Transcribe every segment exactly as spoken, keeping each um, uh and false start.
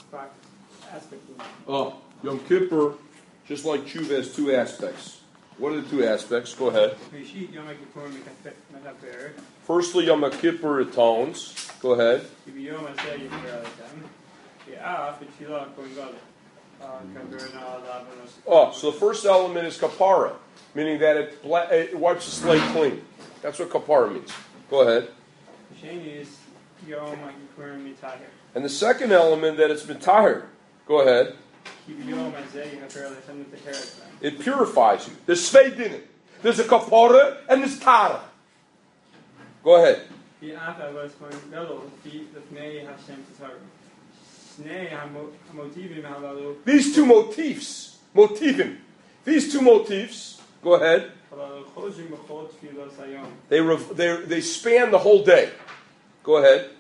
aspect of it. Oh, Yom Kippur, just like Tshuva, has two aspects. What are the two aspects? Go ahead. Firstly, Yom Kippur atones. Go ahead. Oh, so the first element is kapara, meaning that it, it wipes the slate clean. That's what kapara means. Go ahead. And the second element, that it's mitahir. Go ahead. It purifies you. There's svei dinim. There's a kapara and there's tara. Go ahead. These two motifs, motivim, these two motifs, go ahead. They rev, they they span the whole day. Go ahead.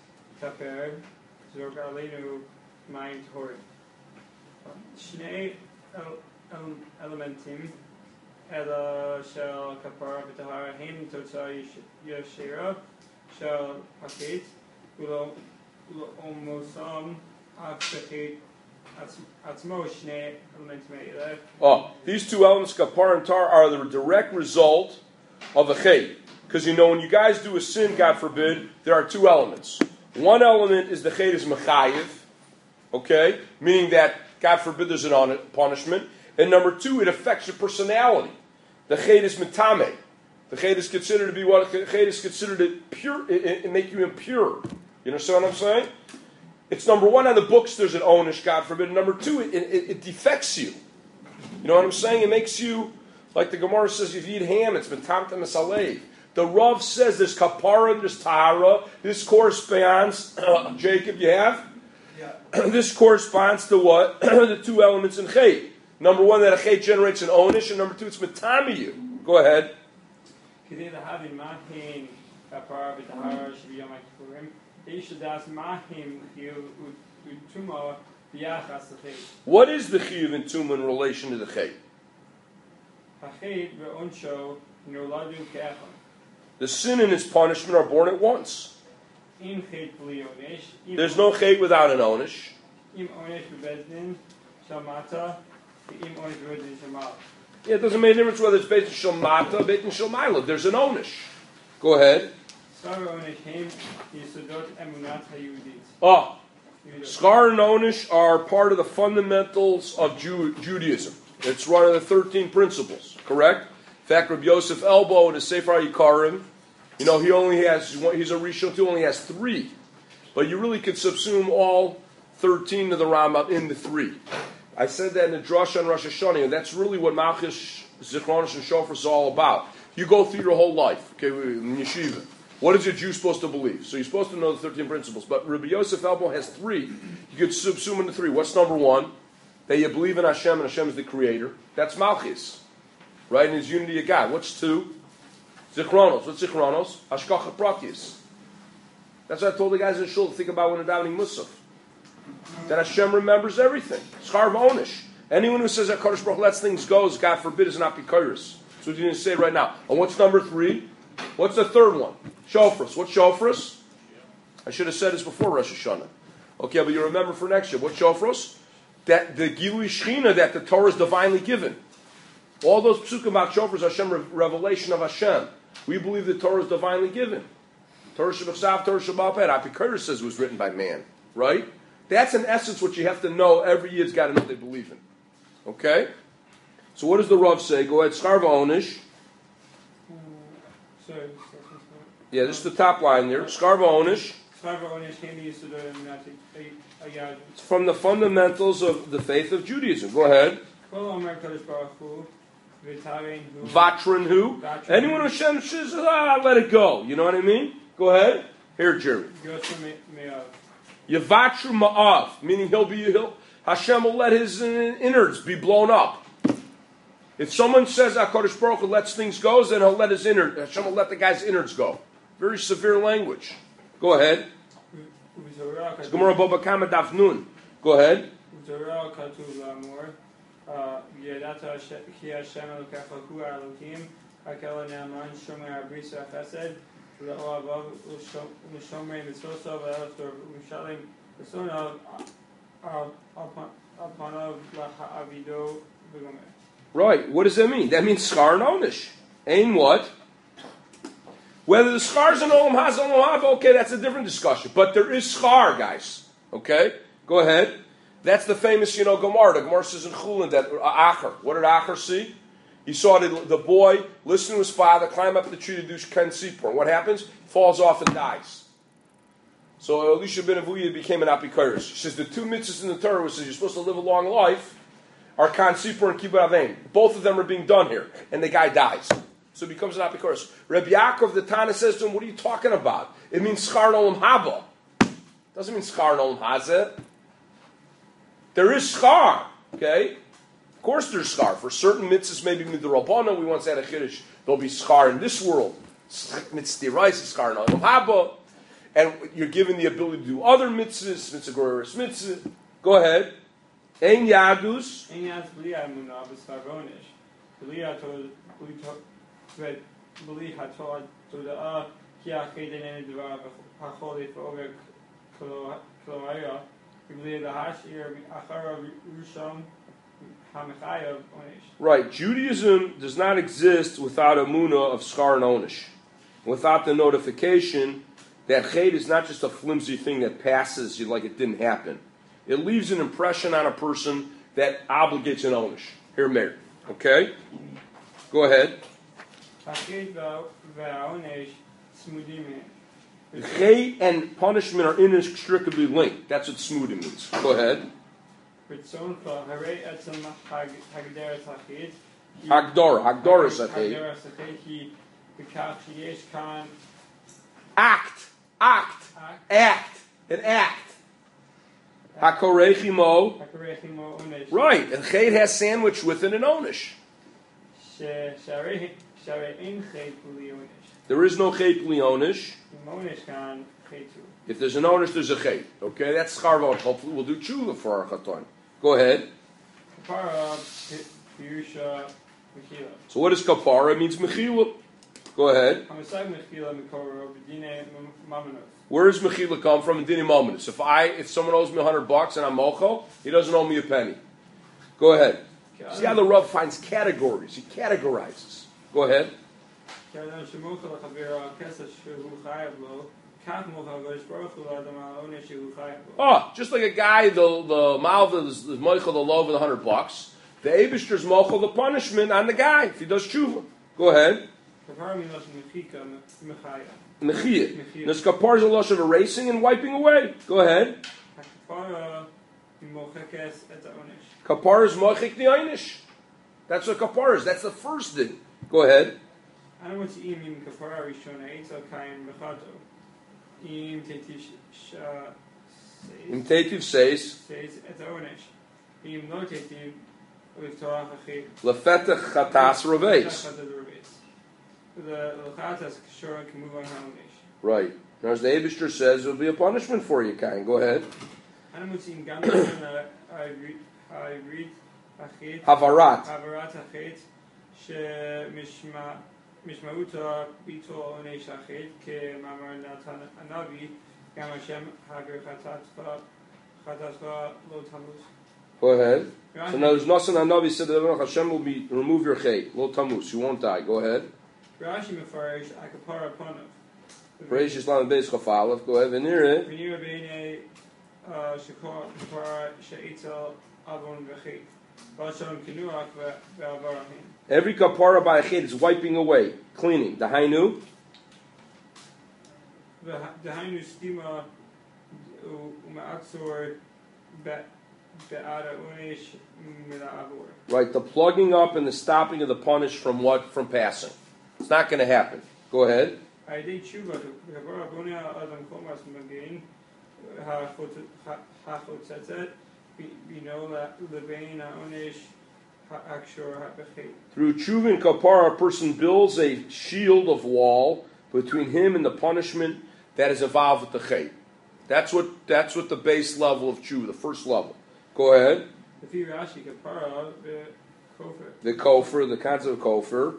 elementim ela shel kapara v'tahara hein totzah yeshira shel haket ulo ulo omosam atzchet atzmo shnei elementim eileh. Oh, these two elements, kapara and tar, are the direct result of a chet. Because you know, when you guys do a sin, God forbid, there are two elements. One element is the chet is mechayiv, okay, meaning that God forbid there's an punishment. And number two, it affects your personality. The chet is mitame. The chet is considered to be what? The chet is considered to pure, it, it, it make you impure. You understand what I'm saying? It's number one on the books, there's an onish, God forbid. And number two, it, it, it defects you. You know what I'm saying? It makes you, like the Gemara says, if you eat ham, it's mitamtem esalev. The Rav says there's kapara, there's tahara. This corresponds, uh, Jacob, you have? Yeah. This corresponds to what? The two elements in chet. Number one, that a chet generates an onish, and number two, it's mitamiyu. Go ahead. What is the chiyuv in tuma in relation to the chet? The sin and its punishment are born at once. There's no chet without an onish. Yeah, it doesn't make a difference whether it's based in Shalmata or based in Shalmaila. There's an onish. Go ahead. Oh, Schar and onish are part of the fundamentals of Jew, Judaism. It's one of the thirteen principles, correct? In fact, Rabbi Yosef Elbo in the Sefer Yikarim, you know, he only has, he's a Rishon too, only has three. But you really could subsume all thirteen of the Rambam in the three. I said that in the Drasha and Rosh Hashanah, and that's really what Malchus, Zichronos, and Shofar is all about. You go through your whole life, okay, in yeshiva. What is a Jew supposed to believe? So you're supposed to know the thirteen principles. But Rabbi Yosef Elbo has three. You could subsume into three. What's number one? That you believe in Hashem and Hashem is the creator. That's Malchus. Right? In his unity of God. What's two? Zichronos. What's Zichronos? Hashgacha Pratis. That's what I told the guys in Shul to think about when they're davening Musaf. That Hashem remembers everything. Schar v'onish. Anyone who says that Kadosh Baruch lets things go, God forbid, is not Pikaris. That's what you didn't say right now. And what's number three? What's the third one? Shofras. What's Shofras? I should have said this before Rosh Hashanah. Okay, but you remember for next year. What's Shofras? That the Gilui Shechina, that the Torah is divinely given. All those psukim about Shofras, Hashem, revelation of Hashem. We believe the Torah is divinely given. Torah Shabbat, Torah Shabbat, Apikoros says it was written by man. Right? That's in essence what you have to know. Every year's got to know what they believe in. Okay? So what does the Rav say? Go ahead. Schar v'onish. Sorry. Yeah, this is the top line there. Schar v'onish. It's from the fundamentals of the faith of Judaism. Go ahead. Vatran who? Anyone who Hashem says, ah, let it go. You know what I mean? Go ahead. Here, Jerry. Yavatru ma'av, meaning he'll be, he'll, Hashem will let his innards be blown up. If someone says HaKadosh Baruch Hu lets things go, then he'll let his innards, Hashem will let the guy's innards go. Very severe language. Go ahead. It's Gemara Baba Kama Daf Nun. Go ahead. Right. What does that mean? That means schar and onish. Ain't what? Whether the schar's an olam haz olam haba, okay, that's a different discussion. But there is schar, guys. Okay? Go ahead. That's the famous, you know, Gemara. The Gemara says in Chulin that uh, Acher. What did Acher see? He saw the, the boy listen to his father, climb up the tree to do Ken Sipur. What happens? Falls off and dies. So Elisha ben Avuya became an apikoros. He says the two mitzvahs in the Torah which says you're supposed to live a long life are Kan Sipur and Kibbutz Avein. Both of them are being done here. And the guy dies. So he becomes an apikoros. Rabbi Yaakov, the Tana, says to him, what are you talking about? It means schar olam haba. Doesn't mean schar olam hazeh. There is schar. Okay? Of course there's schar. For certain mitzvahs, maybe midrabana, we once had a chiddush, there'll be schar in this world. Mitzvah deraisa, schar in olam haba. And you're given the ability to do other mitzvahs, mitzvah goreres mitzvah. Go ahead. Ein yadus. Ein yadus b'li ha'emunah b'schar v'onish. B'li ha'torah toda'ah ki ha'ched einenu dvar ha'chol yif'over klo ha'ya b'li ha'ashir acharav rusham ha'mechayav onish. Right. Judaism does not exist without a munah of schar and onish. Without the notification that ched is not just a flimsy thing that passes you like it didn't happen. It leaves an impression on a person that obligates an onish. Here, Meir. Okay? Go ahead. Ched and punishment are inextricably linked. That's what smoothing means. Go ahead. Hagdora. Hagdora is a ched. Act. Act. Act. An act. Hakorechimo. Right. And ched has sandwich with it an onish. There is no ched b'li onish. If there's an onish, there's a ched. Okay, that's schar. Hopefully we'll do tshuva for our chatan. Go ahead. So what is kapara? It means mechila. Go ahead. Where does mechila come from in dini mamonus? If I, if someone owes me a hundred bucks and I'm mocho, he doesn't owe me a penny. Go ahead. See how the Rav finds categories. He categorizes. Go ahead. Oh, just like a guy, the the malva is mochel the low of the hundred bucks. The Eibishter's mochel the punishment on the guy if he does tshuva. Go ahead. Mechiyah. This kapar is a loss of erasing and wiping away. Go ahead. Kapar is mochik the einish. That's what kapar is. That's the first thing. Go ahead. Im tetiv says lefetach chatas roveis. Right. Now, as the Eibishter says, it will be a punishment for you, Kain. Go ahead. Havarat. Havarat hachet shemishmauta bito onesh hachet kemamar Natan Anavi gam Hashem hager chatatcha lo tamus. Go ahead. So now there's Natan Anavi said that Hashem will be remove your chet lo tamus. You won't die. Go ahead. Rashi mefarish akapara panav. Praise Yislam Beis Chafalev. Go ahead. Venire. Venire b'nei shekor kapara sheitzel avon v'chet. Every kapara by a chet is wiping away, cleaning. The hainu. The hainu stima u'ma'atzor be'ada unesh mila'avor. Right. The plugging up and the stopping of the punish from what? From passing. It's not going to happen. Go ahead. Through tshuva and kapara, a person builds a shield of wall between him and the punishment that is involved with the chet. That's what that's what the base level of tshuva, the first level. Go ahead. The kofar, the concept of kofar.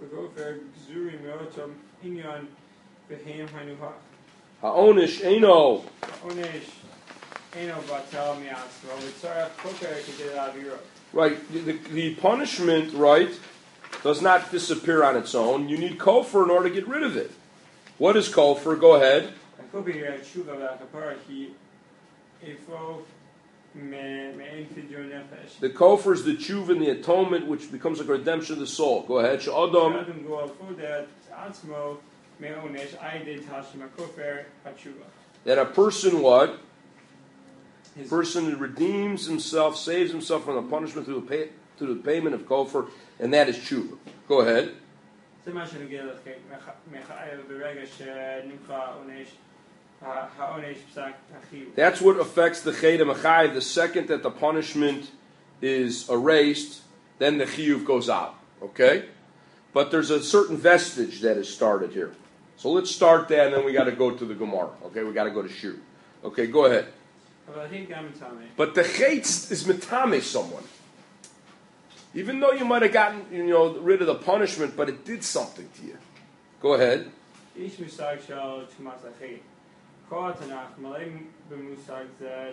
Ha'onish eino. Eno batel miatzmo, v'tzarech kofer kedei la'aviro. Right. The, the punishment, right, does not disappear on its own. You need kofar in order to get rid of it. What is kofar? Go ahead. Kofi tshuva v'achapara ki ifo me'en fidyon nefesh. The kofar is the tshuva and the atonement, which becomes like a redemption of the soul. Go ahead. She'adam. Adam go for that atzmo me'onesh aydei tashma kofer hatshuva. That a person what? His Person redeems himself, saves himself from the punishment through the pay, through the payment of kofar, and that is tshuva. Go ahead. זה מה שנוגע לכם, מחייב ברגע שנמחה העונש, העונש פסק החיוב. That's what affects the chayda mechayev. The second that the punishment is erased, then the chiyuv goes out. Okay? But there's a certain vestige that is started here. So let's start that, and then we got to go to the Gemara. Okay? We got to go to Shur. Okay, go ahead. אבל הכי גם מתאמה. But the chayt is metame someone. Even though you might have gotten, you know, rid of the punishment, but it did something to you. Go ahead. איש מושג של תשומת אחי. כל התנ"ך מלא במושג זה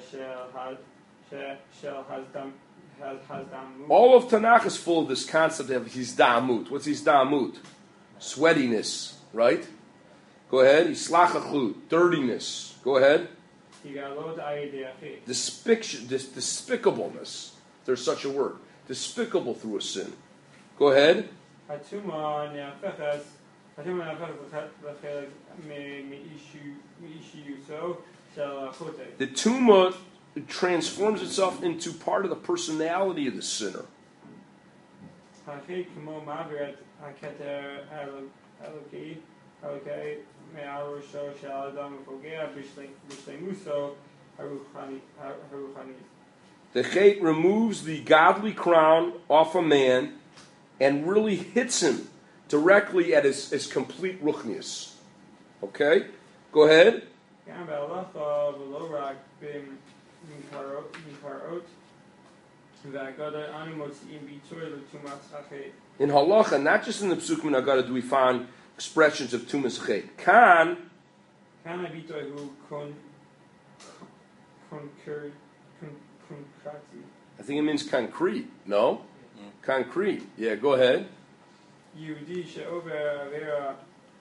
של הזדמות. All of Tanakh is full of this concept of hizdamut. What's hizdamut? Sweatiness, right? Go ahead. Islachachut, dirtiness. Go ahead. יגאלות איידי אחי. Despic- dis- despicableness. There's such a word. Despicable through a sin. Go ahead. התשומה נהפכת, התשומה נהפכת לחלק מאישיותו של החוטא. The tumah transforms itself into part of the personality of the sinner. הכי כמו מעברת הכתר האלוקי, האלוקי מעל ראשו של האדם ופוגע בשלמותו הרוחנית. The chait removes the godly crown off a man and really hits him directly at his, his complete ruchnius. Okay? Go ahead. גם בהלכה ולא רק במקראות והגדר אנו מוצאים ביטוי לתומת החטא. In halacha, not just in the Psukim and Haggadah do we find expressions of tumas chait. Kan, כאן הביטוי הוא קונקרטי. I think it means concrete. No? Mm. Concrete. Yeah, go ahead. יהודי שעובר עבירה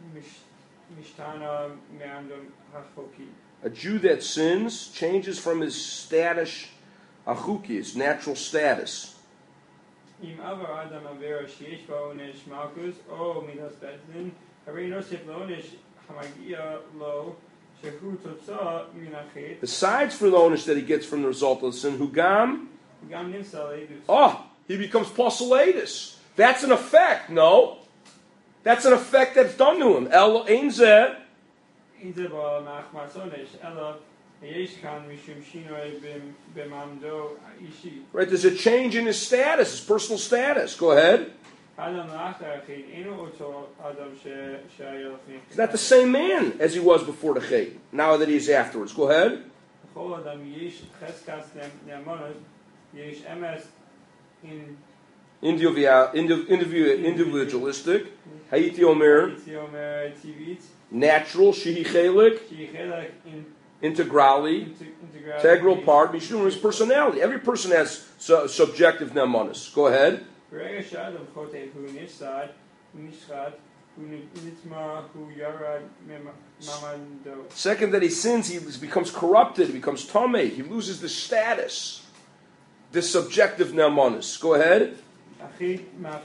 משתנה מהעמדון החוקי. A Jew that sins changes from his status achuki, his natural status. אם עבר אדם עבירה שיש בה עונש מלכות או מידת בית דין, הרי נוסיף לעונש המגיע לו שהוא תוצאה מן החטא. Besides for the onus that he gets from the result of the sin, hugam, גם נמצא לידוס. oh, he becomes posulatus. That's an effect, no? That's an effect that's done to him. El ein zeh. אין זה בא מהחמרת עונש, אלא יש כאן משום שינוי במעמדו האישי. Right, there's a change in his status, his personal status. Go ahead. האדם לאחר החטא אינו אותו אדם שהיה לפני. He's not the same man as he was before the chait, now that he's afterwards. Go ahead. לכל אדם יש חזקת נאמנות, יש אמס in Individual, individual, individualistic. Hayiti omer. Natural. Shehi chelik. Integrali. Integral part. Mishum is personality. Every person has su- subjective nemonis. Go ahead. Second, that he sins, he becomes corrupted, he becomes tamei, he loses the status, the subjective nemonis. Go ahead. The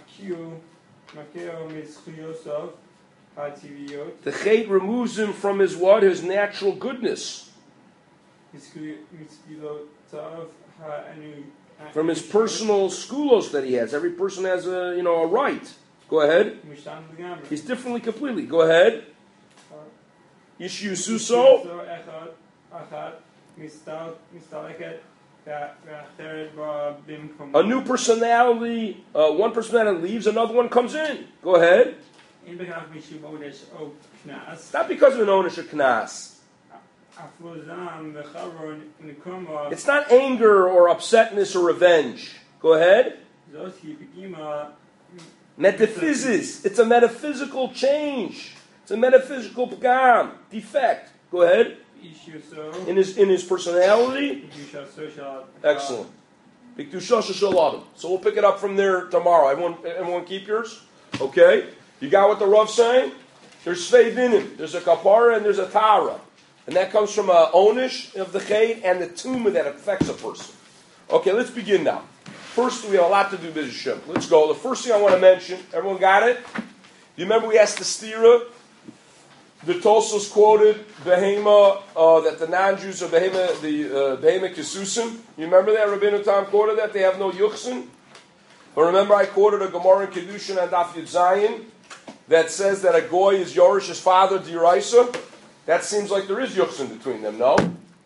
chait removes him from his what? His natural goodness. From his personal skulos that he has. Every person has a, you know, a right. Go ahead. He's differently completely. Go ahead. Ishu suso. A new personality, uh, one personality leaves, another one comes in. Go ahead. Not because of an ownership knas. It's not anger or upsetness or revenge. Go ahead. Metaphysis. It's a metaphysical change. It's a metaphysical pagam, defect. Go ahead. in his in his personality. Excellent. So we'll pick it up from there tomorrow. Everyone, everyone keep yours? Okay? You got what the Rav's saying? There's Svei Dinim. There's a Kapara and there's a Tara. And that comes from a Onish of the Ched and the tumor that affects a person. Okay, let's begin now. First, we have a lot to do, B'Zeh. Let's go. The first thing I want to mention, everyone got it? You remember we asked the Stira? The Tosos quoted Behema, uh, that the non-Jews are Behema, the uh, Behema Kisusim. You remember that? Rabbeinu Tam quoted that? They have no Yuchsin. But remember I quoted a Gemara in Kedushin and Daf Yud Zayin that says that a Goy is Yorish's father, D'Oraisa. That seems like there is Yuchsin between them, no?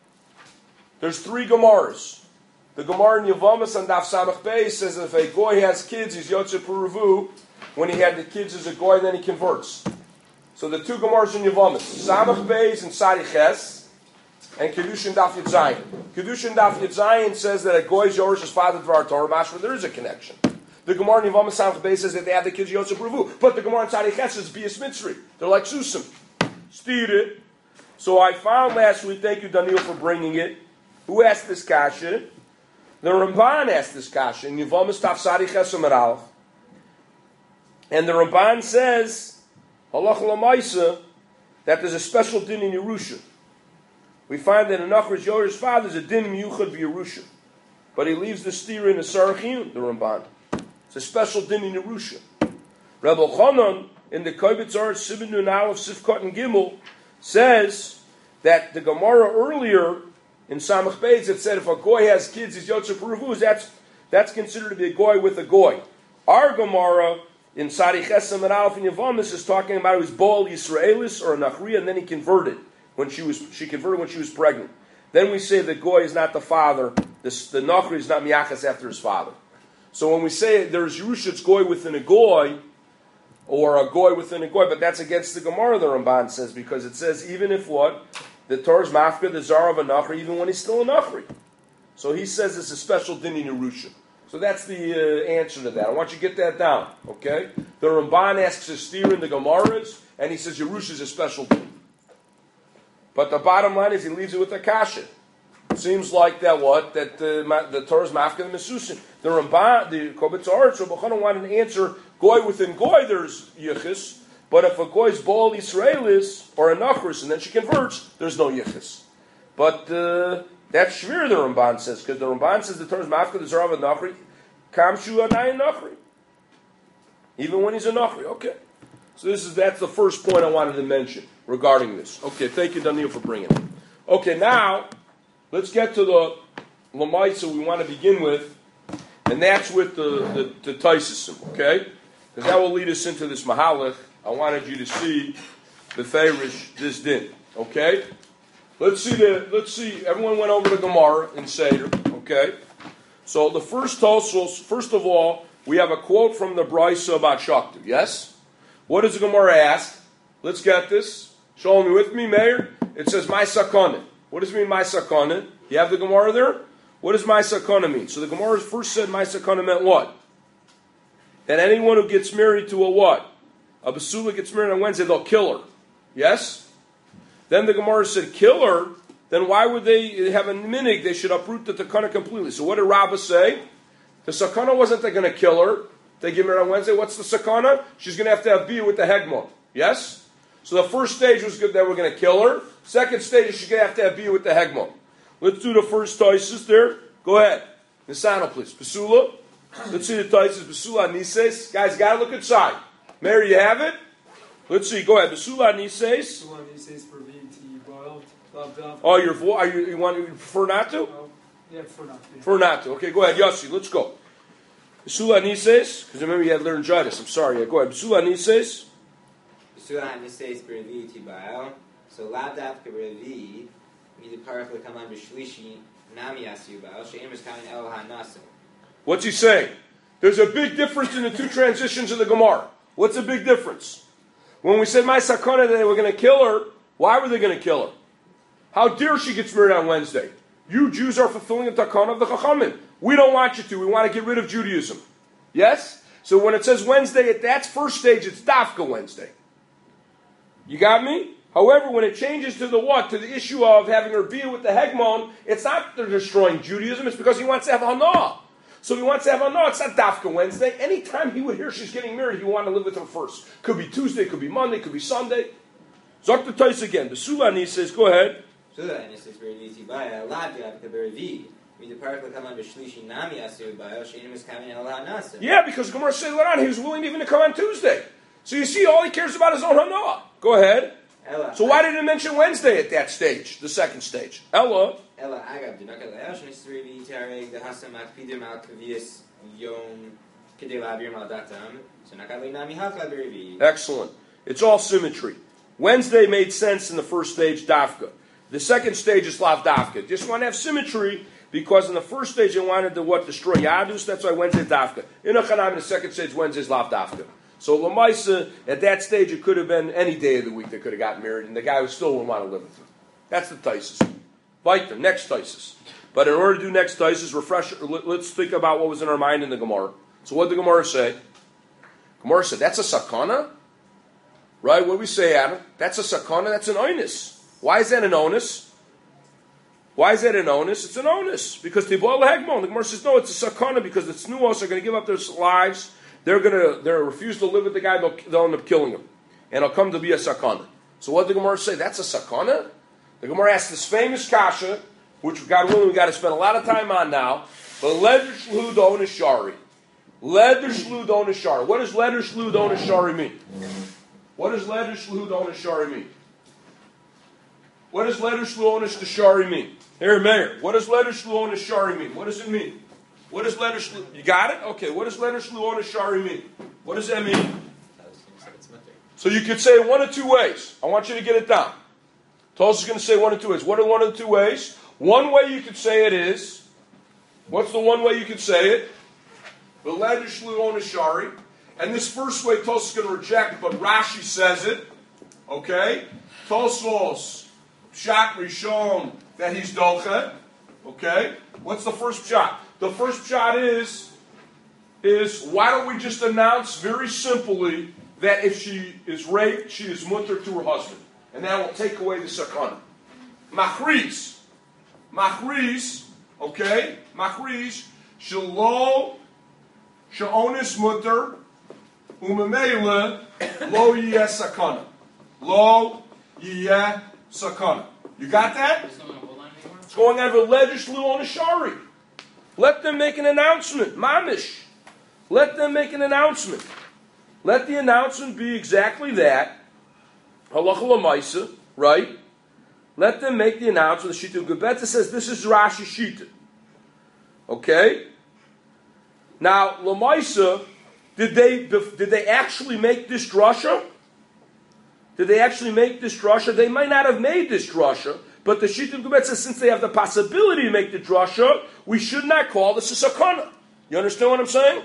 There's three Gemaras. The Gemara in Yavamas and Daf Samach Bey says that if a Goy has kids, he's Yotze Peruvu. When he had the kids as a Goy, then he converts. So the two Gemaras in Yavamas, Samach Beis and Sariches, and Kedushin Daf Yud Zayin. Kedushin Daf Yud Zayin says that a Goy is Yorish's father, Dvar Torah Mashma. There is a connection. The Gemara in Yavamas Samach Beis says that they have the kids Yotze Peruvu. But the Gemara in Sariches is Bias Mitzri. They're like Susim. Steered it. So I found last week, thank you Daniel for bringing it. Who asked this kasha? The Ramban asked this kasha in Yavamas Taf Sariches Amar Aleph. And the Ramban says, Halach Lamaisa, that there's a special din in Yerusha. We find that in Nachri's Yorish's father is a din miyuchad v'Yerusha. But he leaves the steer in the Sarachiyun, the Ramban. It's a special din in Yerusha. Rebbe Chanan, in the Kovetz Aretz Siman Nun Aleph Sifkot and Gimel, says that the Gemara earlier in Samach Beis that said if a Goy has kids, he's Yotze Peruvu, that's, that's considered to be a Goy with a Goy. Our Gemara in Sariches and Aleph and Yavamis is talking about it was Baal Yisraelis or a Nachri, and then he converted when she was she converted when she was pregnant. Then we say that Goy is not the father, this, the Nachri is not Miyachas after his father. So when we say there's Yerusha, it's Goy within a Goy, or a Goy within a Goy, but that's against the Gemara, the Ramban says, because it says even if what? The Torah's Mafka, the Zar of a Nachri, even when he's still a Nachri. So he says it's a special din in Yerusha. So that's the uh, answer to that. I want you to get that down, okay? The Ramban asks a steer in the Gemaras, and he says Yerusha is a special thing. But the bottom line is he leaves it with a kasha. It seems like that what? That uh, the Torah's mafka and mesusin. The Ramban, the Kovetz Aretz, Rebbe Chanan wanted an answer, Goy within Goy there's yichus, but if a Goy's Baal Yisraelis, or a Nachris, and then she converts, there's no yichus. But... Uh, That's Shvir, the Ramban says, because the Ramban says the Torah's mafka, the Zarav and Nachri, Kamshu Anayin Nachri. Even when he's a Nachri. Okay. So this is that's the first point I wanted to mention regarding this. Okay, thank you, Daniel, for bringing it. Okay, now, let's get to the Lamaitza we want to begin with, and that's with the, the, the Taisasim, okay? Because that will lead us into this Mahalach. I wanted you to see the Farish, this din, okay? Let's see the. Let's see. Everyone went over the Gemara in Seder. Okay, so the first Tosos. First of all, we have a quote from the Brisa about Shaktu. Yes. What does the Gemara ask? Let's get this. Show me with me, Meir. It says my sakana. What does it mean my sakana? You have the Gemara there. What does my sakana mean? So the Gemara first said my sakana meant what? That anyone who gets married to a what? A basula gets married on Wednesday, they'll kill her. Yes. Then the Gemara said, kill her, then why would they have a minig? They should uproot the takana completely. So what did Rabbah say? The sakana wasn't they're going to kill her. They give her on Wednesday. What's the sakana? She's going to have to have bia with the hegmon. Yes? So the first stage was good that we're going to kill her. Second stage is she's going to have to have bia with the hegmon. Let's do the first taisis there. Go ahead. Nisano, please. Basula. Let's see the taisis. Basula nises. Guys, got to look inside. Mary, you have it? Let's see. Go ahead. Basula nises. Oh, your vo- are you, you want you prefer not to? Oh, yeah, prefer not to. Prefer not to. Okay, go ahead, Yossi. Let's go. Besula Nises, because remember you had laryngitis. I'm sorry. Yeah, go ahead. Besula Nises. Besula Nises Bervi Tibael. So Lavdat Bervi, Midi Parach Lekaman Bishlishi Nami Asubal. Sheim is coming El Hanaso. What's he saying? There's a big difference in the two transitions of the Gemara. What's the big difference? When we said my sakana that they were going to kill her, why were they going to kill her? How dare she gets married on Wednesday? You Jews are fulfilling the takana of the Chachamim. We don't want you to. We want to get rid of Judaism. Yes? So when it says Wednesday, at that first stage, it's Dafka Wednesday. You got me? However, when it changes to the what? To the issue of having a Rebbeah with the Hegmon, it's not they're destroying Judaism, it's because he wants to have Hana. So he wants to have Hana, it's not Dafka Wednesday. Anytime he would hear she's getting married, he would want to live with her first. Could be Tuesday, could be Monday, could be Sunday. Zok the Tais again. The Sulani says, go ahead. Sulani says, yeah, because Gemara said Laran, he was willing even to come on Tuesday. So you see, all he cares about is on Hana. Go ahead. Ella, so why didn't it mention Wednesday at that stage, the second stage? Ella. Ella, Agab, excellent. It's all symmetry. Wednesday made sense in the first stage, Dafka. The second stage is Lav Dafka. Just want to have symmetry because in the first stage they wanted to what destroy Yadus. That's why Wednesday Dafka. In Achanam, in the second stage, Wednesday is Lav Dafka. So Lamaisa, at that stage, it could have been any day of the week they could have gotten married, and the guy who still wouldn't want to live with him. That's the Taisis. Weiter, next Taisis. But in order to do next Taisis, refresh. Let's think about what was in our mind in the Gemara. So what did the Gemara say? Gemara said, that's a sakana? Right? What do we say, Adam? That's a sakana, that's an onus. Why is that an onus? Why is that an onus? It's an onus. Because Tiboil Hegmon. The Gemara says, no, it's a sakana because the Tznuos are going to give up their lives. They're going to they're refuse to live with the guy, they'll, they'll end up killing him. And it'll come to be a sakana. So what did the Gemara say? That's a sakana? The Gemara asked this famous kasha, which God willing we got to spend a lot of time on now. But leder shlu don shari. Leder shlu don shari. What does leder shlu don shari mean? What does leder shlu don shari mean? What does leder shlu don shari mean? Here, Mayor. What does leder shlu don shari mean? What does it mean? What does leder shlu? You got it? Okay. What does leder shlu don shari mean? What does that mean? So you could say it one of two ways. I want you to get it down. Tulsa is going to say one of two ways. What are one of the two ways? One way you could say it is, what's the one way you could say it? The leder shlu on shari. And this first way Tulsa is going to reject, but Rashi says it. Okay? Tulsa's Pshat Rishon that he's dolchet. Okay? What's the first pshat? The first pshat is, is why don't we just announce very simply that if she is raped, she is mutter to her husband. And that will take away the sakana. Machriz. Machriz, okay? Machriz, shelo, she'onis mutter, umemele, lo yeh sakana. Lo yeh sakana. You got that? It's going out of a legislative on a shari. Let them make an announcement. Mamish. Let them make an announcement. Let the announcement be exactly that. Halacha l'maisa, right? Let them make the announcement. The Shita Gebetza says this is Rashi Shita. Okay? Now, l'maisa, did they did they actually make this drasha? Did they actually make this drasha? They might not have made this drasha, but the Shita Gebetza says since they have the possibility to make the drasha, we should not call this a sakana. You understand what I'm saying?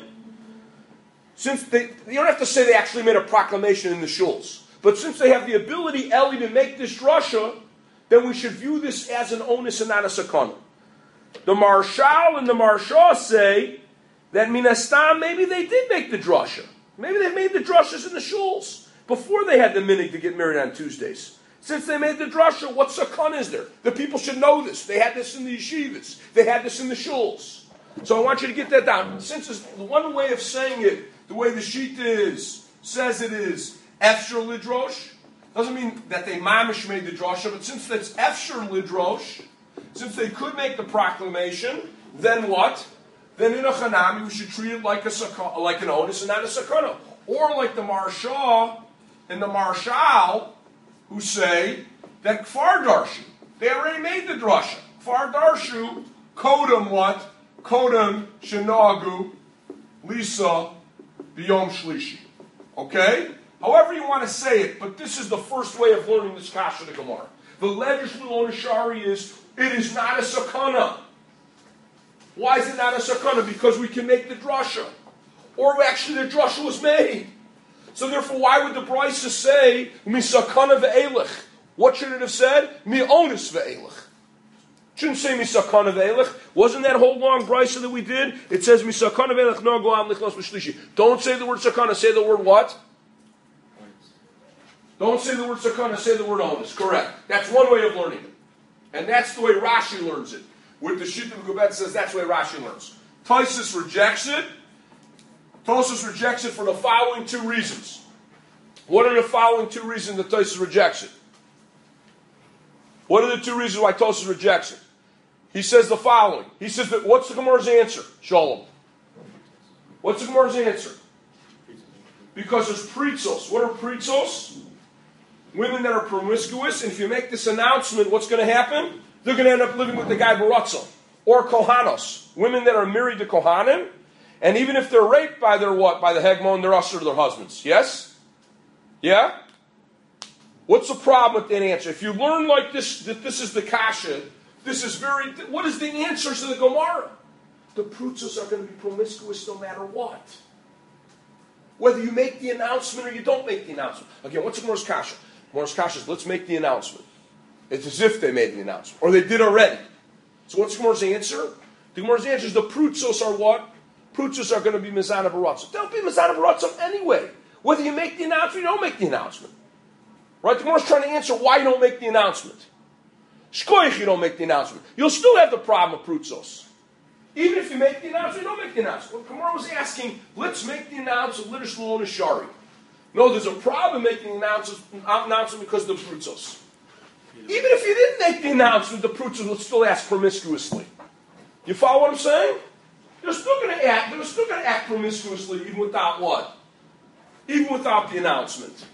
Since they, you don't have to say they actually made a proclamation in the shuls. But since they have the ability, Eli, to make this drasha, then we should view this as an onus and not a sakana. The Marshal and the Marsha say that minastam, maybe they did make the drasha. Maybe they made the drashas in the shuls before they had the minig to get married on Tuesdays. Since they made the drasha, what sakana is there? The people should know this. They had this in the yeshivas. They had this in the shuls. So I want you to get that down. Since it's one way of saying it, the way the sheet is, says it is, Efshar Lidrosh, doesn't mean that they mamish made the drasha, but since that's Efshar Lidrosh, since they could make the proclamation, then what? Then in a Chanami we should treat it like a like an onus and not a sakana. Or like the Marsha and the Marshal, who say that Kfar Darshu, they already made the drasha. Kfar Darshu, Kodam what? Kodam Shinagu Lisa Biyom Shlishi. Okay? However you want to say it, but this is the first way of learning this kasha to Gemara. The legislative on shari is, it is not a sakana. Why is it not a sakana? Because we can make the drasha. Or actually the drasha was made. So therefore, why would the Brisa say, mi sakana ve'elech? What should it have said? Mi onus ve'elech. Shouldn't say mi sakana ve'elech. Wasn't that whole long Brisa that we did? It says mi sakana ve'elech no goam lichnos b'shlishi. Don't say the word sakana, say the word what? Don't say the word sakana, say the word onus. Correct. That's one way of learning it. And that's the way Rashi learns it. With the Shita Mekubet says that's the way Rashi learns. Tosfos rejects it. Tosfos rejects it for the following two reasons. What are the following two reasons that Tosfos rejects it? What are the two reasons why Tosfos rejects it? He says the following. He says that, what's the Gemara's answer? Shalom. What's the Gemara's answer? Because there's pritzos. What are pritzos? Women that are promiscuous, and if you make this announcement, what's going to happen? They're going to end up living with the guy Baratzah. Or Kohanos. Women that are married to Kohanim, and even if they're raped by their what? By the Hegmon, they're usher to their husbands. Yes? Yeah? What's the problem with that answer? If you learn like this, that this is the kasha, this is very, what is the answer to the Gemara? The prutzos are going to be promiscuous no matter what. Whether you make the announcement or you don't make the announcement. Again, what's the Gemara's kasha? Gemara's kasha is, let's make the announcement. It's as if they made the announcement. Or they did already. So what's the Gemara's answer? The Gemara's answer is the prutzos are what? Prutzos are going to be mizana baratzah. They'll be mizana baratzah anyway. Whether you make the announcement or you don't make the announcement. Right? The Gemara's trying to answer why you don't make the announcement. Shkoich, you don't make the announcement. You'll still have the problem of prutzos. Even if you make the announcement, you don't make the announcement. Well, Gemara was asking, let's make the announcement, Lidish Lona Shari. No, there's a problem making the announcement, announcement because of the prutzos. Even if you didn't make the announcement, the prutzos will still ask promiscuously. You follow what I'm saying? They're still going to act. They're still going to act promiscuously, even without what? Even without the announcement.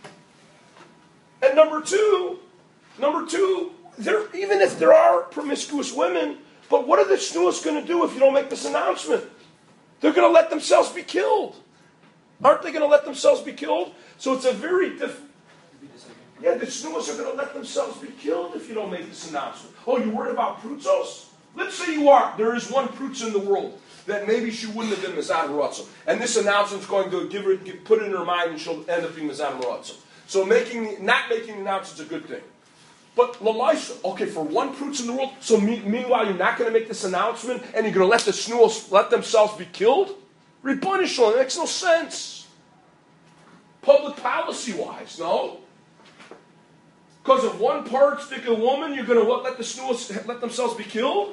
And number two, number two, there, even if there are promiscuous women, but what are the shnuas going to do if you don't make this announcement? They're going to let themselves be killed. Aren't they going to let themselves be killed? So it's a very diff- yeah, the shnuas are going to let themselves be killed if you don't make this announcement. Oh, you're worried about prutzos? Let's say you are. There is one prutz in the world that maybe she wouldn't have been Mizan Baratzah. And this announcement's going to give her, give, put it in her mind and she'll end up being Mizan Baratzah. So making, not making the announcement is a good thing. But Lamaisa, okay, for one prutz in the world, so me, meanwhile you're not going to make this announcement and you're going to let the shnuos let themselves be killed? Rebunishon, it makes no sense. Public policy-wise, no? Because of one part stick a woman, you're going to what, let the shnuos let themselves be killed?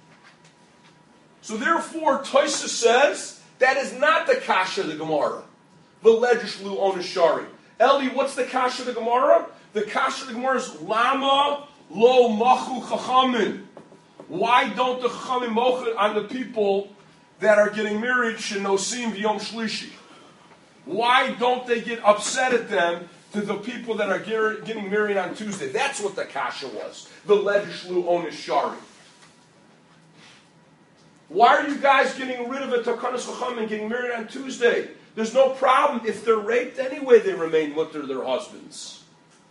So therefore, Tosfos says, that is not the kasha of the Gemara. V'ledishlu onashari. Eli, what's the kasha of the Gemara? The kasha of the Gemara is Lama lo machu chachamin. Why don't the chachamim mocha on the people that are getting married shenosim v'yom shlishi? Why don't they get upset at them to the people that are getting married on Tuesday? That's what the kasha was. V'ledishlu onashari. Why are you guys getting rid of a takanas chacham and getting married on Tuesday? There's no problem. If they're raped anyway, they remain mutter to their husbands.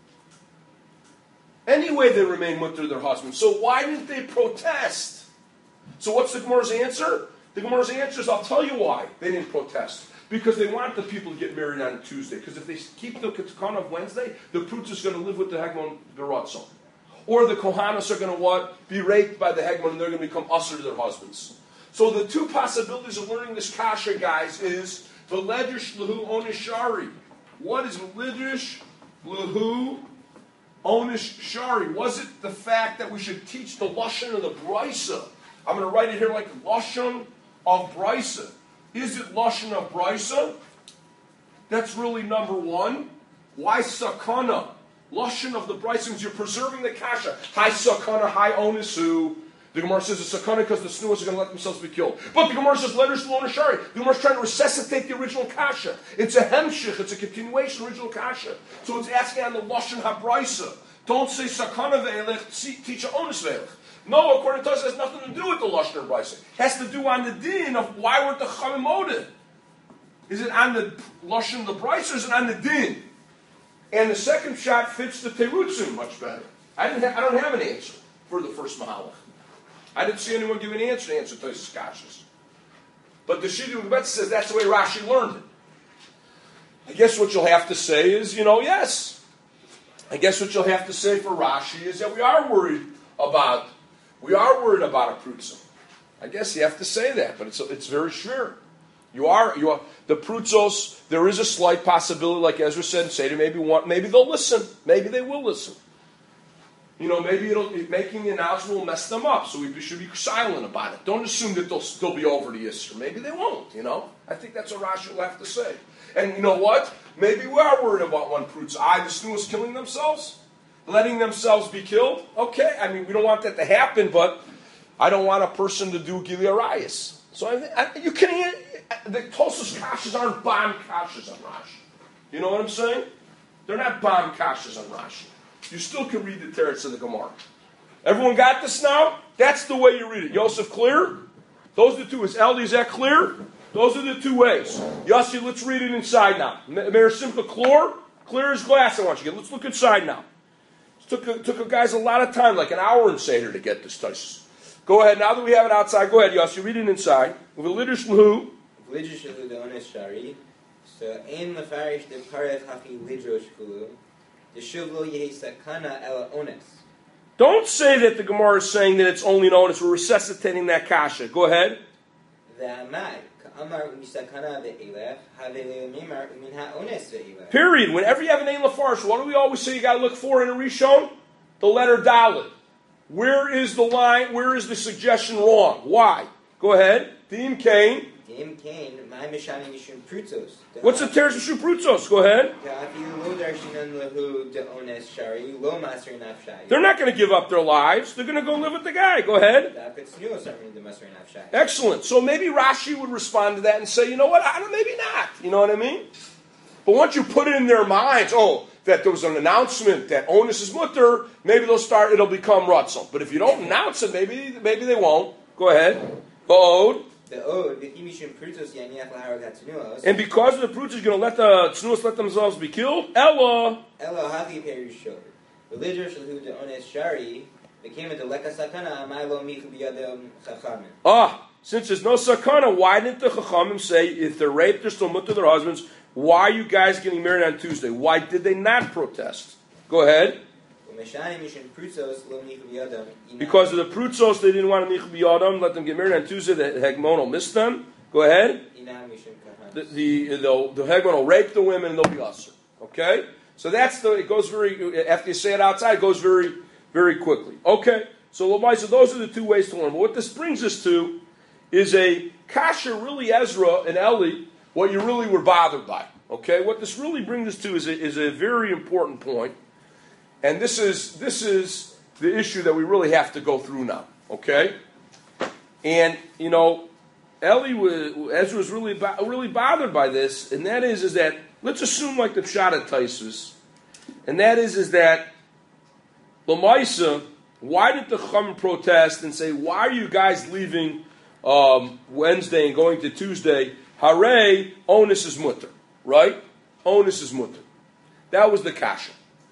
Anyway, they remain mutter to their husbands. So why didn't they protest? So what's the Gemara's answer? The Gemara's answer is, I'll tell you why they didn't protest. Because they want the people to get married on Tuesday. Because if they keep the Ketzkon of Wednesday, the Prutz is going to live with the Hegmon Baratzah. Or the Kohanos are going to what? Be raped by the Hegmon and they're going to become usher to their husbands. So the two possibilities of learning this kasha, guys, is V'ledrish Lahu Onishari. What is V'ledrish Lahu Onishari? Was it the fact that we should teach the Lashon of the Brisa? I'm going to write it here like Lashon of Brisa. Is it Lashon of Brisa? That's really number one. Why Sakana? Lashon of the Brisa means you're preserving the kasha. Hi Sakana, hi Onisu. The Gemara says it's sakana because the snuas are going to let themselves be killed. But the Gemara says letters to Lonashari. The Gemara is trying to resuscitate the original kasha. It's a hemshich. It's a continuation of the original kasha. So it's asking on the Lashon HaBraisa. Don't say sakana ve'elech, teach a onus ve'elech. No, according to us, it has nothing to do with the Lashon HaBraisa. It has to do on the din of why weren't the Chachamim moed. Is it on the Lashon of the Braisa or is it on the din? And the second shot fits the Terutzim much better. I, didn't ha- I don't have an answer for the first Mahalach. I didn't see anyone give an answer to answer Tosfos Kashas. But the Shidduch Gebet says that's the way Rashi learned it. I guess what you'll have to say is, you know, yes. I guess what you'll have to say for Rashi is that we are worried about, we are worried about a prutzim. I guess you have to say that, but it's it's very sure. You are, you are, the prutzos, there is a slight possibility, like Ezra said, and Seder maybe want, maybe they'll listen. Maybe they will listen. You know, maybe it'll, making the announcement will mess them up, so we should be silent about it. Don't assume that they'll still be over the Yisr. Maybe they won't, you know. I think that's what Rashi will have to say. And you know what? Maybe we are worried about one prutz. I, the snus killing themselves? Letting themselves be killed? Okay, I mean, we don't want that to happen, but I don't want a person to do Gili Arayis. So I, I, you can, the Tosas Kashas aren't bomb Kashas on Rashi. You know what I'm saying? They're not bomb Kashas on Rashi. You still can read the Teretz of the Gemara. Everyone got this now? That's the way you read it. Yosef, clear? Those are the two. Is Eldi, is that clear? Those are the two ways. Yossi, let's read it inside now. Meir Simcha, clear? Clear as glass, I want you to get. Let's look inside now. It took, a, took a guys a lot of time, like an hour in Seder to get this Taisus. Go ahead, now that we have it outside, go ahead, Yossi, read it inside. V'lidish l'hu. V'lidish l'hu de'ones shari. So, ein lefarish de paref hafi lidrosh kulu. Don't say that the Gemara is saying that it's only an onus. We're resuscitating that kasha. Go ahead. Period. Whenever you have an ein lafarish, what do we always say you got to look for in a rishon? The letter daled. Where is the line? Where is the suggestion wrong? Why? Go ahead. Dim Kane. What's the teres mishum prutzos? Go ahead. They're not going to give up their lives. They're going to go live with the guy. Go ahead. Excellent. So maybe Rashi would respond to that and say, you know what? I don't, maybe not. You know what I mean? But once you put it in their minds, oh, that there was an announcement that onus is mutter, maybe they'll start. It'll become ratzon. But if you don't announce it, maybe maybe they won't. Go ahead. Ode. The ode, and because of the prutos, you're going to let the tznuos let themselves be killed. Ella. Ella havi perushod. Religious who the honest shari became a deleka sakana amalo michu biyadem chachamim. Ah, since there's no sakana, why didn't the chachamim say if they're raped, they're still mutter their husbands? Why are you guys getting married on Tuesday? Why did they not protest? Go ahead. Because of the prutzos, they didn't want to michu biyadam, let them get married on Tuesday. The hegmon will miss them. Go ahead. The the, the, the hegmon will rape the women and they'll be usher. Okay, so that's the. It goes very after you say it outside. It goes very very quickly. Okay, so so those are the two ways to learn. But what this brings us to is a kasha, really Ezra and Eli, what you really were bothered by. Okay, what this really brings us to is a, is a very important point. And this is this is the issue that we really have to go through now, okay? And you know, Eli was, Ezra was really really bothered by this, and that is is that let's assume like the pshat at Taisus, and that is is that Lamaisa, why did the Chum protest and say, why are you guys leaving um, Wednesday and going to Tuesday? Hare onus is mutter, right? Onus is mutter. That was the kasha.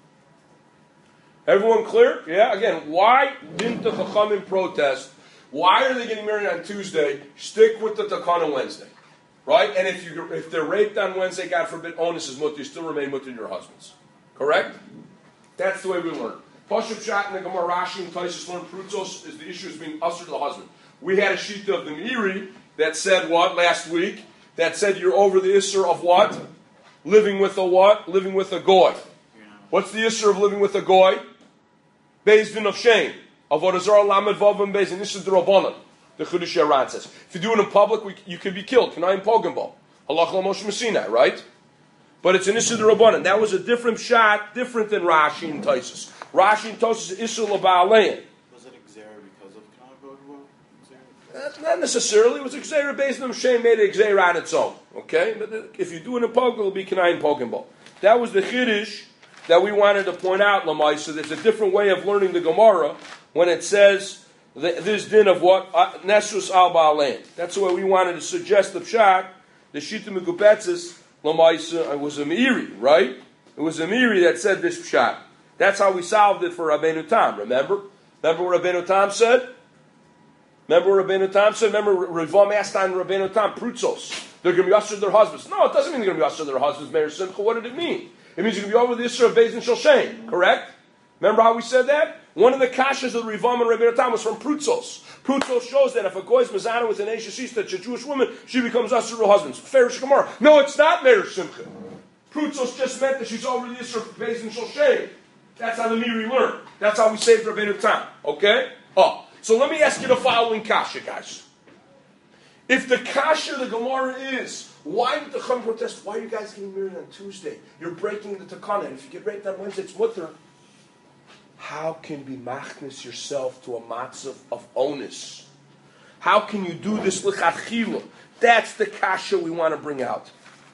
Everyone clear? Yeah, again, why didn't the Chachamim protest? Why are they getting married on Tuesday? Stick with the Takana Wednesday. Right? And if you if they're raped on Wednesday, God forbid, onus is mutter, you still remain mutter to your husbands. Correct? That's the way we learn. Pashup Shat and the Gemara Rashi and Taisus learn Prutzos is the issue is being usher to the husband. We had a sheet of the Meiri that said what last week? That said you're over the Isser of what? Living with a what? Living with a goy. What's the Isser of living with a goy? Beis din of shame. Avodah zarah lamed vav and beis din. This is the Rabbanan. The Chudash Yaran says. If you do it in public, we, you can be killed. Kanayim pogimbo. Halach la Moshe Messinai, right? But it's an Issur Rabbanan. That was a different shot, different than Rashi and Taisus. Rashi and Taisus is Issur L'Ba'alein. Was it Xera because of Kanayim pogimbo? That's not necessarily. It was Xera based on Shem made it Xera on its own. Okay? But if you do it in public, it'll be Kanayim pogimbo. That was the Chiddush that we wanted to point out, Lamaisa. There's a different way of learning the Gemara when it says this din of what? Nesrus al Ba'alein. That's the way we wanted to suggest the Pshat. The Shita Megubetzis, Lamaisa, it was a Meiri, right? It was a Meiri that said this Pshat. That's how we solved it for Rabbeinu Tam, remember? Remember what Rabbeinu Tam said? Remember what Rabbeinu Tam said? Remember Rivam asked on Rabbeinu Tam, Prutzos. They're going to be usher to their husbands. No, it doesn't mean they're going to be usher to their husbands, Meir Simcha. What did it mean? It means you're going to be over the Isra of Beis Din Shel Shem, correct? Remember how we said that? One of the kashas of the Rivam and Rabbeinu Tam was from Prutzos. Prutzos shows that if a goy is mazana with an Eisha Sista, a Jewish woman, she becomes us her husbands. Ferish Gemara. No, it's not Meir Simcha. Prutzos just meant that she's already Yisra Beis and Shoshem. That's how the Miri learned. That's how we saved Rabbeinu Tam. Okay? Oh, so let me ask you the following kasha, guys. If the kasha of the Gemara is, why did the Chum protest? Why are you guys getting married on Tuesday? You're breaking the Takana. If you get raped on Wednesday, it's mutter. How can you be machnis yourself to a matzav of onus? How can you do this l'chachila? That's the kasha we want to bring out.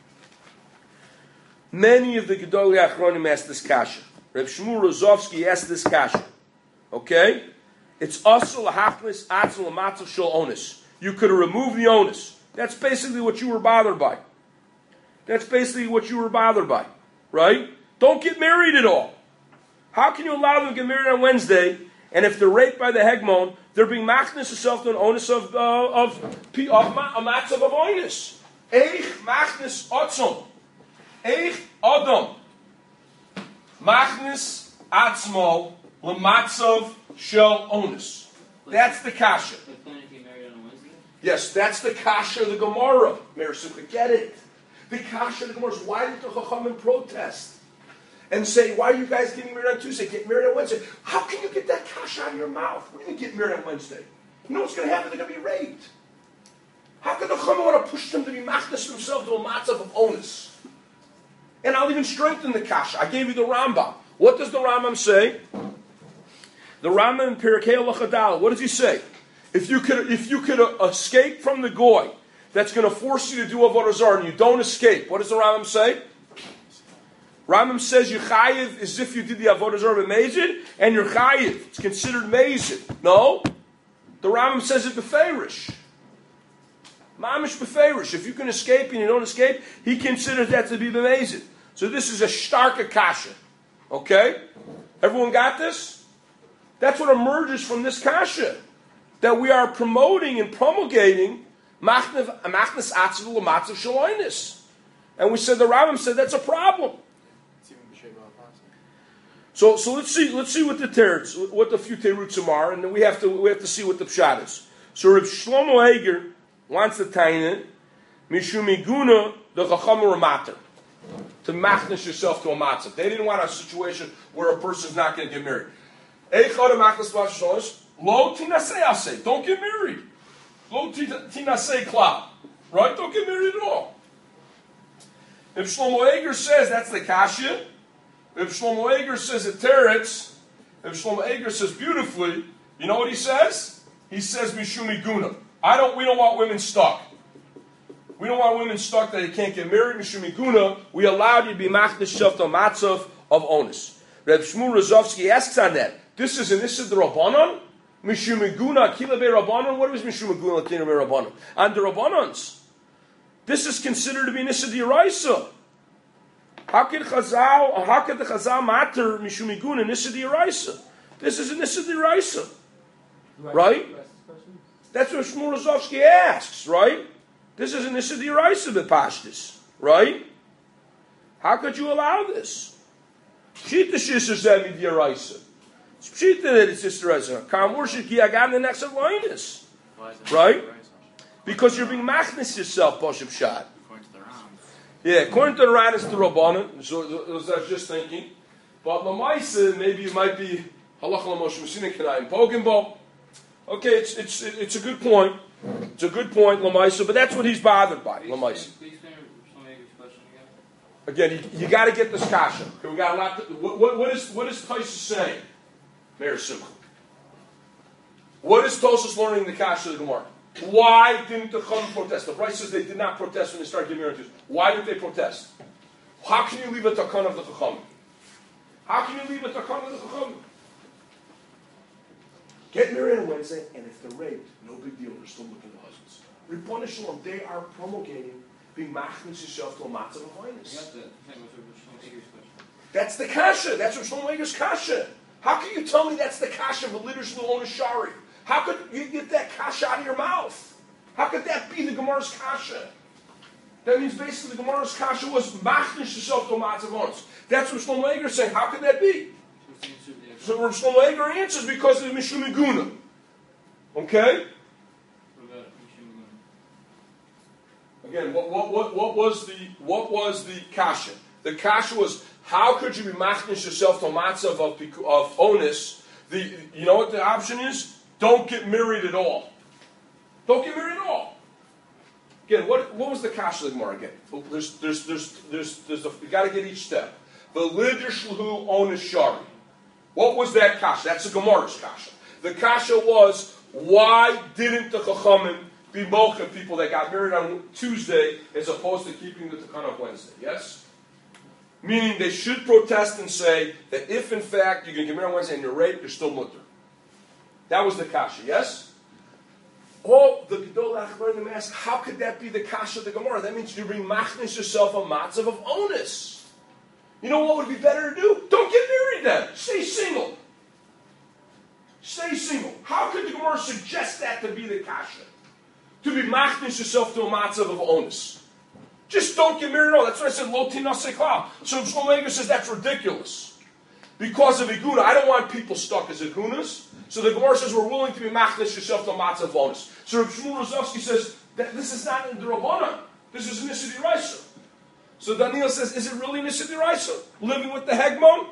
Many of the Gedolei Achronim asked this kasha. Reb Shmuel Rozovsky asked this kasha. Okay? It's also l'hachnis atzel l'matzav shel onus. You could have removed the onus. That's basically what you were bothered by. That's basically what you were bothered by. Right? Don't get married at all. How can you allow them to get married on Wednesday, and if they're raped by the hegmon, they're being machnis herself to an onus of uh, of of a matzav of onus? Eich machnis otzon. Eich adam. Machnis atzmo lematzav shel onus. That's the kasha. Yes, that's the kasha of the Gemara. Meir Simcha, get it. The kasha of the Gemara is, why did the Chachamim protest and say, why are you guys getting married on Tuesday, get married on Wednesday? How can you get that kasha out of your mouth? What do you mean get married on Wednesday? You know what's going to happen? They're going to be raped. How can the Chachamim want to push them to be machnas themselves to a matzav of onus? And I'll even strengthen the kasha. I gave you the Rambam. What does the Rambam say? The Rambam in Pirkei Lachadal, what does he say? If you could, if you could uh, escape from the goy that's going to force you to do avodah zarah and you don't escape, what does the Rambam say? Rambam says you chayiv as if you did the avodah zarah b'mezid, and you're chayiv. It's considered mezid. No, the Rambam says it beferish. Mamish beferish. If you can escape and you don't escape, he considers that to be b'mezid. So this is a stark kasha. Okay, everyone got this? That's what emerges from this kasha. That we are promoting and promulgating machnas atzav l'matzav shaloinis. And we said, the Rambam said that's a problem. So, so let's see, let's see what the teretz, what the few terutzim are, and then we have to, we have to see what the pshat is. So Reb Shlomo Eiger wants to taina mishum iguna the chachamim ramater, to machnas yourself to a matzav. They didn't want a situation where a person's not going to get married. Eichad machnas shalonis. Lo tinasei asei. Don't get married. Lo tinasei klal. Right? Don't get married at all. If Shlomo Eiger says that's the kasha, if Shlomo Eiger says it teretz, if Shlomo Eiger says beautifully, you know what he says? He says mishum iguna. I don't. We don't want women stuck. We don't want women stuck that they can't get married. Mishum iguna. We allowed you to be machnas shelf to matzav of onus. Reb Shmuel Rozovsky asks on that. This is an issa the Rabbanon. Mishumiguna kila be Rabbanon. What is Mishumiguna kila be Rabbanon? And the Rabbanons. This is considered to be Nissa D'Oraisa. How could Chazal, how could the Chazal matter Mishumiguna Nissa D'Oraisa? This is a Nissa D'Oraisa. Right? That's what Shmuel Rozovsky asks, right? This is a Nissa D'Oraisa b'pashtis, right? How could you allow this? Shita Shisha Zemi D'Oraisa. It's pshita that it's just D'Oraisa. Kam worship ki agam the next of linus. Right? Because you're being machnis yourself, Bosheb Shad. According to the Ram. Yeah, according to the Ran, it's the Rabbanan. So I was just thinking. But Lamaisa, maybe it might be Halach Lamoshe Messina Kanayim Pogimbo. Okay, it's it's it's a good point. It's a good point, Lamaisa, but that's what he's bothered by, Lamaisa. Again, you, you got to get this kasha. Okay, we got a lot. To, what, what, what is what is Tosfos saying? Meir Simcha. What is Tosfos learning the kasha of the Gemara? Why didn't the Chum protest? The Brisa says they did not protest when they started giving marriages. Why didn't they protest? How can you leave a takan of the Chacham? How can you leave a takan of the Chacham? Get married on Wednesday, and if they're raped, no big deal. They're still looking for husbands. Ribbon Shalom, they are promulgating being machnis yourself to a matzah of holiness. That's the kasha. That's what Shlomo Eiger's kasha. How can you tell me that's the kasha of a literature on a shari? How could you get that kasha out of your mouth? How could that be the Gemara's kasha? That means basically the Gemara's kasha was machnish yourself to a matzah of holiness. That's what Shlomo Eiger is saying. How could that be? So Shlomo Eiger answers because of Mishum Iguna. Okay? Again, what, what, what, what was the what was the kasha? The kasha was, how could you be machnish yourself to a matzav of, of onus? The, you know what the option is? Don't get married at all. Don't get married at all. Again, what, what was the kasha of the Gemara again? There's, there's, there's, there's, there's a, you got to get each step. The lider shluhu onus shari. What was that kasha? That's the Gemara's kasha. The kasha was, why didn't the chachamim be mocha people that got married on Tuesday as opposed to keeping the Tikkun of Wednesday? Yes? Meaning they should protest and say that if in fact you're going to get married on Wednesday and you're raped, you're still mutter. That was the kasha, yes? Oh, the Gedol Achbarim ask, how could that be the kasha of the Gemara? That means you bring machnis yourself a matzav of onus. You know what would be better to do? Don't get married then. Stay single. Stay single. How could the Gemara suggest that to be the kasha? To be machnis yourself to a matzav of onus. Just don't get married at all. That's why I said lo tina sekla. So Shlomo Eiger says that's ridiculous. Because of iguna, I don't want people stuck as igunas. So the Gemara says we're willing to be machnis yourself to a matzav of onus. So Reb Shmuel Rozovsky says that this is not in the Rabbanan. This is Nisa D'Oraisa. So Daniel says, is it really Nisa D'Oraisa? Living with the Hegmon?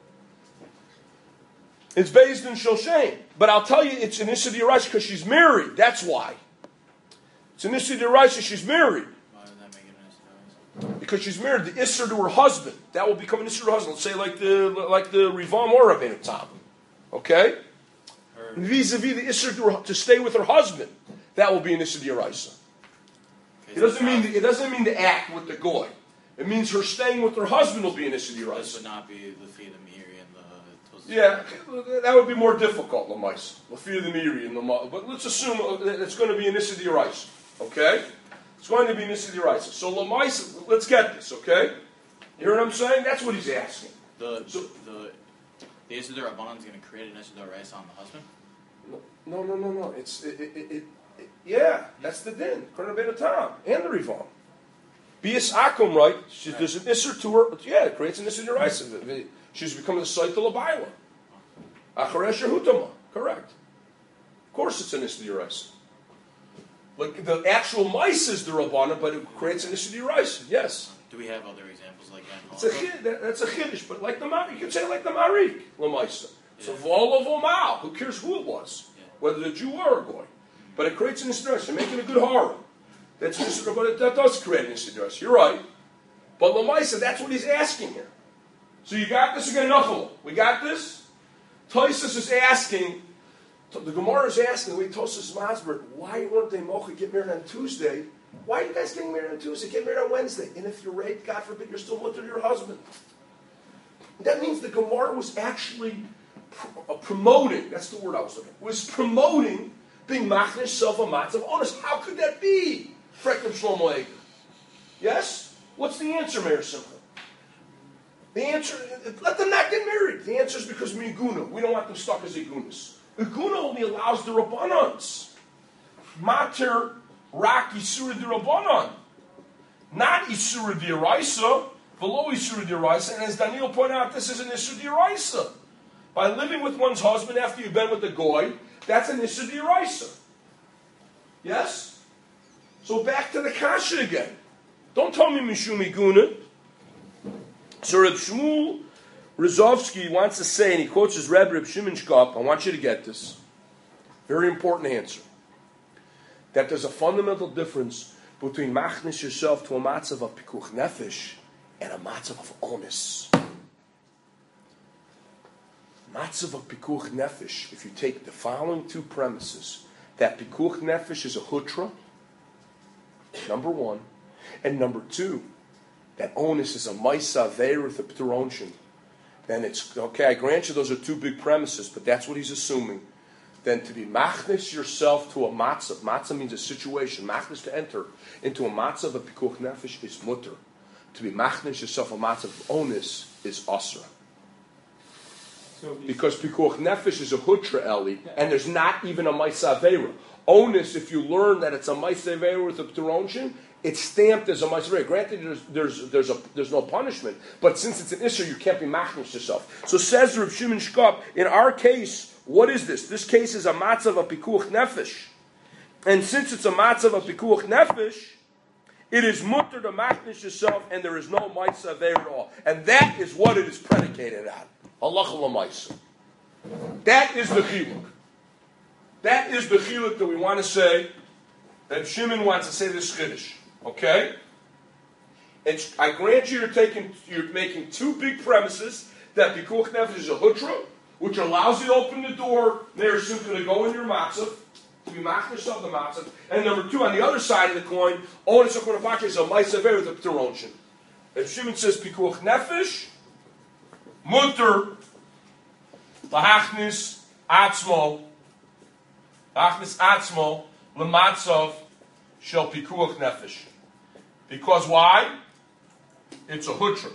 It's based in Shoshain. But I'll tell you, it's an Nisa D'Oraisa because she's married. That's why. It's an Nisa D'Oraisa, she's married. Why does that make it a Nisa D'Oraisa? Because she's married, the Isser to her husband. That will become an Isser to her husband. Let's say like the like the Rivam or Rabbeinu Tam. Okay? Her- Vis-a-vis the Isser to, her, to stay with her husband. That will be an Isser D'Oraisa. Okay, It so doesn't mean that- the, it doesn't mean the act with the goy. It means her staying with her husband will be an Isser This D'Oraisa. would not be the fee of the Miri and the Toz- Yeah, that would be more difficult, Lamais. Lafir the Miri and the Ma- But let's assume that it's going to be an Isser D'Oraisa. Okay? It's going to be an Isser D'Oraisa. So Lamais, let's get this, okay? You hear what I'm saying? That's what he's asking. The So- the the Yisud Rabbanan is going to create an Yisud D'Oraisa on the husband. No, no, no, no. It's it, it, it, it yeah. That's the din. Korban Beit Tam and the Rivam. Bias Akum, right? She, there's an Isser to her. Yeah, it creates an Isser D'Oraisa. She's become the site of Labaila. Acharesh Hutama. Correct. Of course, it's an Isser D'Oraisa. Like the actual mice is the Rabbana, but it creates an Isser D'Oraisa. Yes. Do we have other examples like that? It's a chid, that, that's a chiddush, but like the Mar, you can say like the Marik, Lamaisa. It's a vol of Omal. Who cares who it was, Yeah. whether the Jew or a goy? But it creates an instruction, making a good horror. That's just, but it, that does create an instruction. You're right, but Lamaisa, that's what he's asking here. So you got this again, Nachal. We got this. Tosis is asking. The Gemara is asking. We Tosis Masber, why weren't they mocha get married on Tuesday? Why are you guys getting married on Tuesday? Get married on Wednesday. And if you're raped, God forbid, you're still mutter to your husband. That means the Gemara was actually pr- uh, promoting, that's the word I was looking for, was promoting being machnish self a matzav honest. How could that be? Frekim Shlomo Eiger. Yes? What's the answer, Meir Simcha? The answer, let them not get married. The answer is because of Iguna. We don't want them stuck as Igunas. Iguna only allows the Rabbanans. Mater Rak Yisura di Rabbanan. Not Yisura di Araisa, below Yisura di Araisa. And as Daniel pointed out, this is an Yisura di Araisa. By living with one's husband after you've been with the goy, that's an Yisura di Araisa. Yes? So back to the kasha again. Don't tell me Mishum Iguna. So Reb Shmuel Rozovsky wants to say, and he quotes his Rebbe Reb Shimon Shkop, I want you to get this. Very important answer. That there's a fundamental difference between machnis yourself to a matzav of pikuch nefesh and a matzav of onus. Matzav of pikuch nefesh, if you take the following two premises, that pikuch nefesh is a hutra, number one, and number two, that onus is a maisa ve'erith a p'teronshin, then it's, okay, I grant you those are two big premises, but that's what he's assuming. Then to be machnis yourself to a matzav, matzav means a situation, machnis to enter into a matzav of pikuch nefesh is mutter. To be machnis yourself a matzav of onus is asra. So Because pikuch nefesh is a hutra eli, and there's not even a maisa aveira. Onus, if you learn that it's a maisa aveira with a p'teronshin, it's stamped as a maisa aveira. Granted, there's there's there's a there's no punishment, but since it's an isser, you can't be machnish yourself. So says Reb Shimon Shkop, in our case, What is this? This case is a matzav of pikuach nefesh. And since it's a matzav of pikuach nefesh, it is mutter to machnish yourself, and there is no ma'isa there at all. And that is what it is predicated on. Halacha l'ma'isa. That is the chiluk. That is the chiluk that we want to say, that Shimon wants to say this chiddush. Okay? And I grant you you're taking, you're making two big premises, that pikuach nefesh is a hutra, which allows you to open the door, there's simply to go in your matzah, to be machnish of the matzah. And number two, on the other side of the coin, onus of konapacha is a ma'isa ver with a p'teronshin. If Shimon says pikuach nefesh, mutter, lahachnis atzmo, lahachnis atzmo, lematzav, shel pikuach nefesh. Because why? It's a hutra.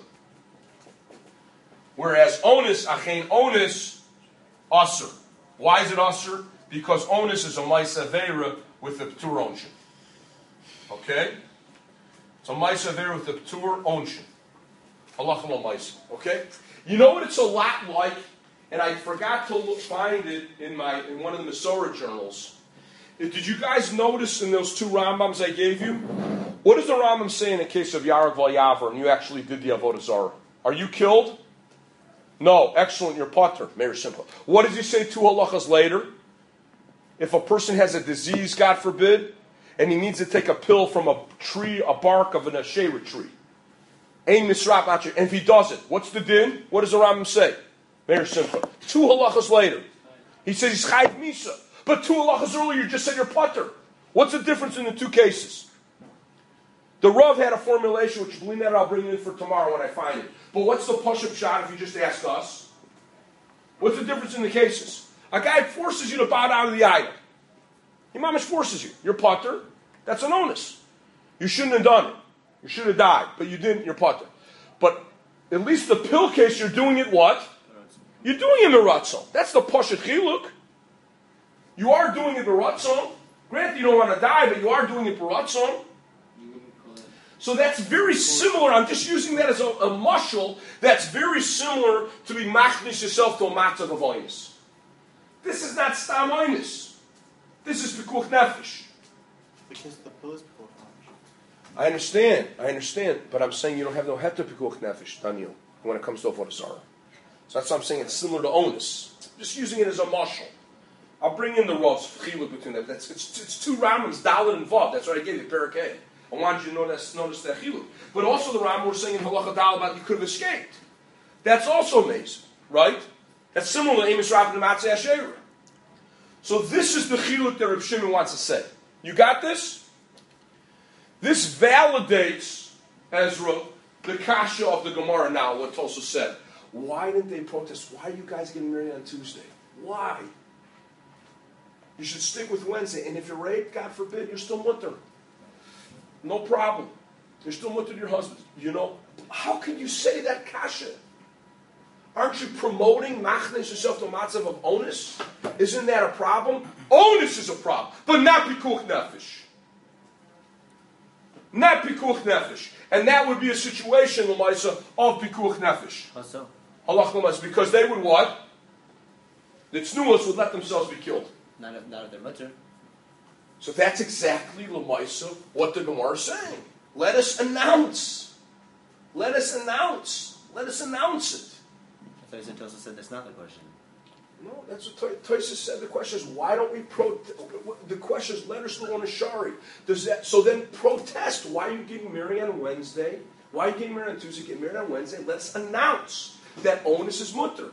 Whereas onus, achein onus, usr. Why is it usr? Because onus is a ma'isa vera with the p'tur onshin. Okay? It's a ma'isa vera with the p'tur onshin. Halacha l'ma'isa. Okay? You know what it's a lot like? And I forgot to look, find it in my in one of the Masorah journals. Did you guys notice in those two Rambams I gave you? What does the Rambam say in the case of Yarag Valyavar, and you actually did the Avodah Zarah? Are you killed? No. Excellent, you're potter. Very simple. What does he say two halachas later? If a person has a disease, God forbid, and he needs to take a pill from a tree, a bark of an Asherah tree. Ein misrap, and if he doesn't, what's the din? What does the Rambam say? Very simple. Two halachas later. He says he's chayv misa. But two halachas earlier, you just said you're potter. What's the difference in the two cases? The Rav had a formulation, which believe that I'll bring it in for tomorrow when I find it. But what's the push-up shot if you just ask us? What's the difference in the cases? A guy forces you to bow down to the idol. He mamish forces you. You're potter. That's an onus. You shouldn't have done it. You should have died, but you didn't. You're potter. But at least the pill case, you're doing it what? You're doing it miratzon. That's the pashat chiluk. You are doing it miratzon. Granted, you don't want to die, but you are doing it miratzon. So that's very similar. I'm just using that as a, a mushal. That's very similar to be machnish yourself to a matzav of oynis. This is not stam oynis. This is pikuach nefesh. Because the pill is pikuach nefesh. I understand. I understand. But I'm saying you don't have no heter pikuach nefesh, Daniel, when it comes to avodah zarah. So that's what I'm saying. It's similar to onus. I'm just using it as a mushal. I'll bring in the Rav's chiluk between them. That's it's, it's two Rambams, Dalet and Vav. That's what I gave you, Parakeh. I wanted you to notice, notice that chiluk. But also the Rambam was saying in Halacha Dal about you could have escaped. That's also amazing, right? That's similar to Amos Rav and the Matzeh Asherah. So this is the chiluk that Reb Shimon wants to say. You got this? This validates, Ezra, the kasha of the Gemara now, what Tulsa said. Why didn't they protest? Why are you guys getting married on Tuesday? Why? You should stick with Wednesday. And if you're raped, God forbid, you're still mutter. No problem. You're still mutter to your husband. You know, how can you say that kasha? Aren't you promoting machnes yourself to matzav of onus? Isn't that a problem? Onus is a problem, but not pikuach nefesh. Not pikuach nefesh. And that would be a situation, Lamaisa, of pikuach nefesh. How so? Halach Lamaisa, because they would what? The tznuos would let themselves be killed. Not if, not if they're mutter. So that's exactly Lamaisa what the Gemara is saying. Let us announce. Let us announce. Let us announce it. I thought you said that's not the question. No, that's what Tosfos said. The question is, why don't we protest? The question is, let us know on a shari. Does that, so then protest. Why are you getting married on Wednesday? Why are you getting married on Tuesday? Get married on Wednesday. Let's announce that onus is mutter.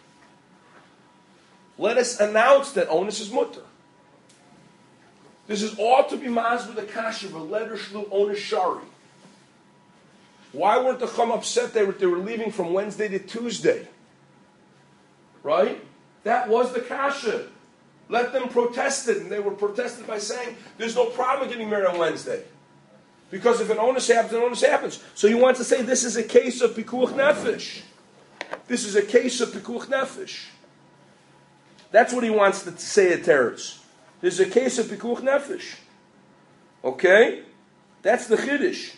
Let us announce that onus is mutter. This is all to be masked with a kasha of a letter shlu onus shari. Why weren't the Chum upset they were, they were leaving from Wednesday to Tuesday? Right? That was the kasha. Let them protest it. And they were protested by saying, there's no problem getting married on Wednesday. Because if an onus happens, an onus happens. So he wants to say this is a case of pikuach nefesh. This is a case of pikuach nefesh. That's what he wants to say at Teretz. This is a case of pikuach nefesh. Okay? That's the chiddush.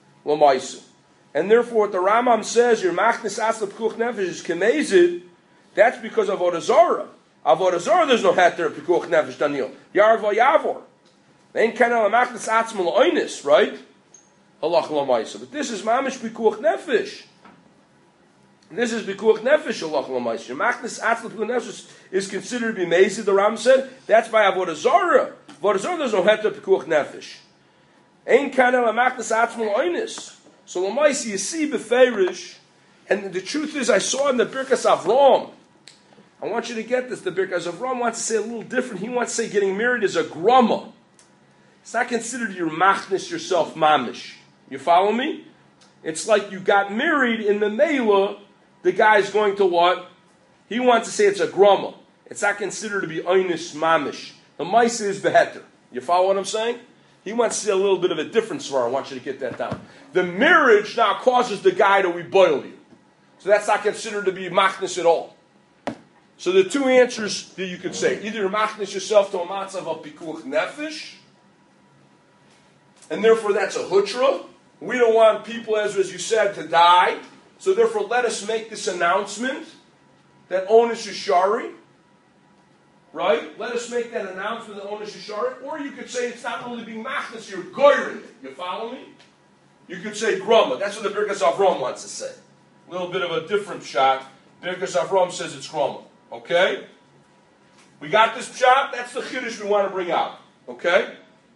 L'maisa. And therefore, what the Rambam says, your machnes asla pikuach nefesh is kemezid. That's because of Avodah Zarah. Avodah Zarah, there's no heter pikuach nefesh, Daniel. Yarva Yavor. Ain't kind of lamachnas atzma l'oinis, right? Halach l'maisa. But this is mamish pikuach nefesh. This is pikuach nefesh, halach l'maisa. Machnas atzma pikuach nefesh is considered to be mezi, the Ram said. That's by Avodah Zarah. Avodah Zarah, there's no heter pikuach nefesh. Ain't kind of lamachnas atzma l'oinis. So l'maisa, you see beferish, and the truth is, I saw in the Birkas Avram. I want you to get this. The Birkas Avram wants to say a little different. He wants to say getting married is a grama. It's not considered your machnis yourself mamish. You follow me? It's like you got married in the Mela, the guy's going to what? He wants to say it's a grama. It's not considered to be oinis mamish. The mice is beheter. You follow what I'm saying? He wants to see a little bit of a difference for. I want you to get that down. The marriage now causes the guy to reboil you. So that's not considered to be machnis at all. So the two answers that you could say, either machnis yourself to a matzav of pikuach nefesh, and therefore that's a hutra. We don't want people, as, as you said, to die. So therefore let us make this announcement that Onish is Shari. Right? Let us make that announcement that Onish is Shari. Or you could say it's not really being machnas, you're goyring it. You follow me? You could say grama. That's what the Birkas Avram wants to say. A little bit of a different shot. Birkas Avram says it's grama. Okay? We got this shot. That's the chiddush we want to bring out. Okay?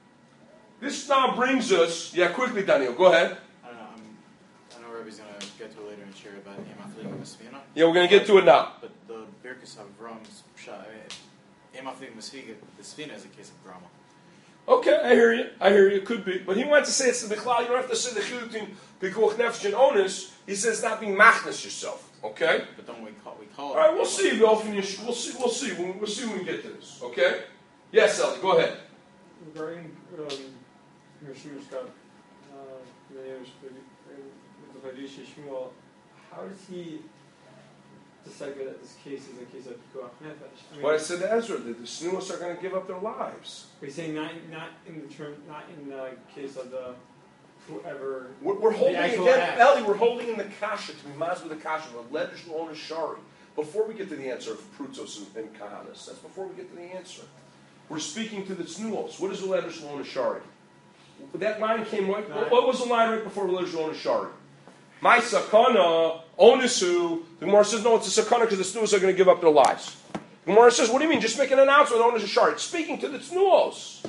This now brings us, yeah, quickly, Daniel, go ahead. I don't know, I'm, I know Rebbe's going to get to it later and share about Emaflim Masfina. Yeah, we're going to get to it now. But the Birkus Avrom's shot, Emaflim Masfina is a case of drama. Okay, I hear you. I hear you. It could be. But he wants to say it's the Bichlal. You don't have to say the chiddush between Pikuach Nefesh and Onus. He says not being machnas yourself. Okay? But don't we call, we call All right, we'll see. We'll see. We'll see. We'll see when, we'll see when we get to this. Okay? Yes, Ellie, go ahead. Regarding um, Yoshi's got uh, with the Vadish Shmuel, how does he decipher that this case is a case of Pikuach Nefesh? I mean, What I said to Ezra, that the Snuos are going to give up their lives. He's saying not not in the term, not in the case of the whoever. We're, we're holding the again, act. Ellie. We're holding in the kasha to be maz with the kasha of a letters owner shari. Before we get to the answer of prutos and, and kahanas, that's before we get to the answer. We're speaking to the Snuos. What is the letters owner shari? That line came right. What, what was the line right before the letters owner shari? My sakana onesu. The Gemara says no, it's a sakana because the Snuos are going to give up their lives. The Gemara says, what do you mean? Just make an announcement. Onesu shari. It's speaking to the Snuos.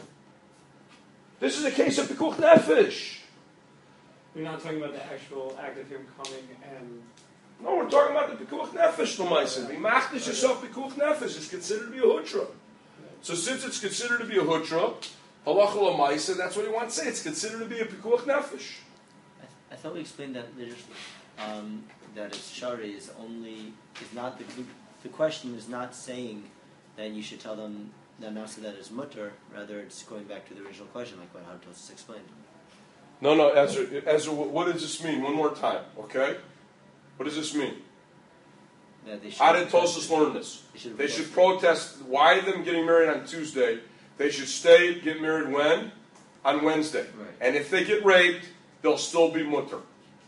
This is a case of pikuach nefesh. You're not talking about the actual act of him coming and. No, we're talking about the pikuach nefesh. L'maisa, be machnish yourself pikuach nefesh is considered to be a hutra. So since it's considered to be a hutra, halacha l'maisa, that's what he wants to say. It's considered to be a pikuach nefesh. I, th- I thought we explained that there's, um, that it's shari is only is not the the question is not saying that you should tell them the announcement that is mutter. Rather, it's going back to the original question, like what Hartos explained. No, no, Ezra, Ezra, what does this mean? One more time, okay? What does this mean? Yeah, they should How did Tosfos learn this? They should, They should protest. Why them getting married on Tuesday? They should stay, get married when? On Wednesday. Right. And if they get raped, they'll still be mutter.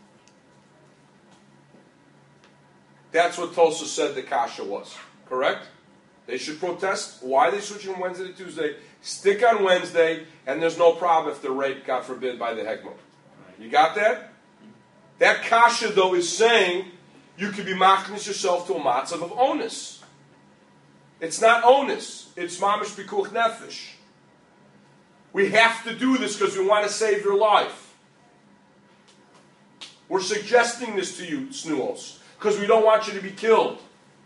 That's what Tosfos said the kasha was. Correct? They should protest. Why are they switching from Wednesday to Tuesday? Stick on Wednesday, and there's no problem if they're raped, God forbid, by the hegmon. You got that? That kasha, though, is saying you could be machnis yourself to a matzav of onus. It's not onus. It's mamish pikuach nefesh. We have to do this because we want to save your life. We're suggesting this to you, Snuos, because we don't want you to be killed.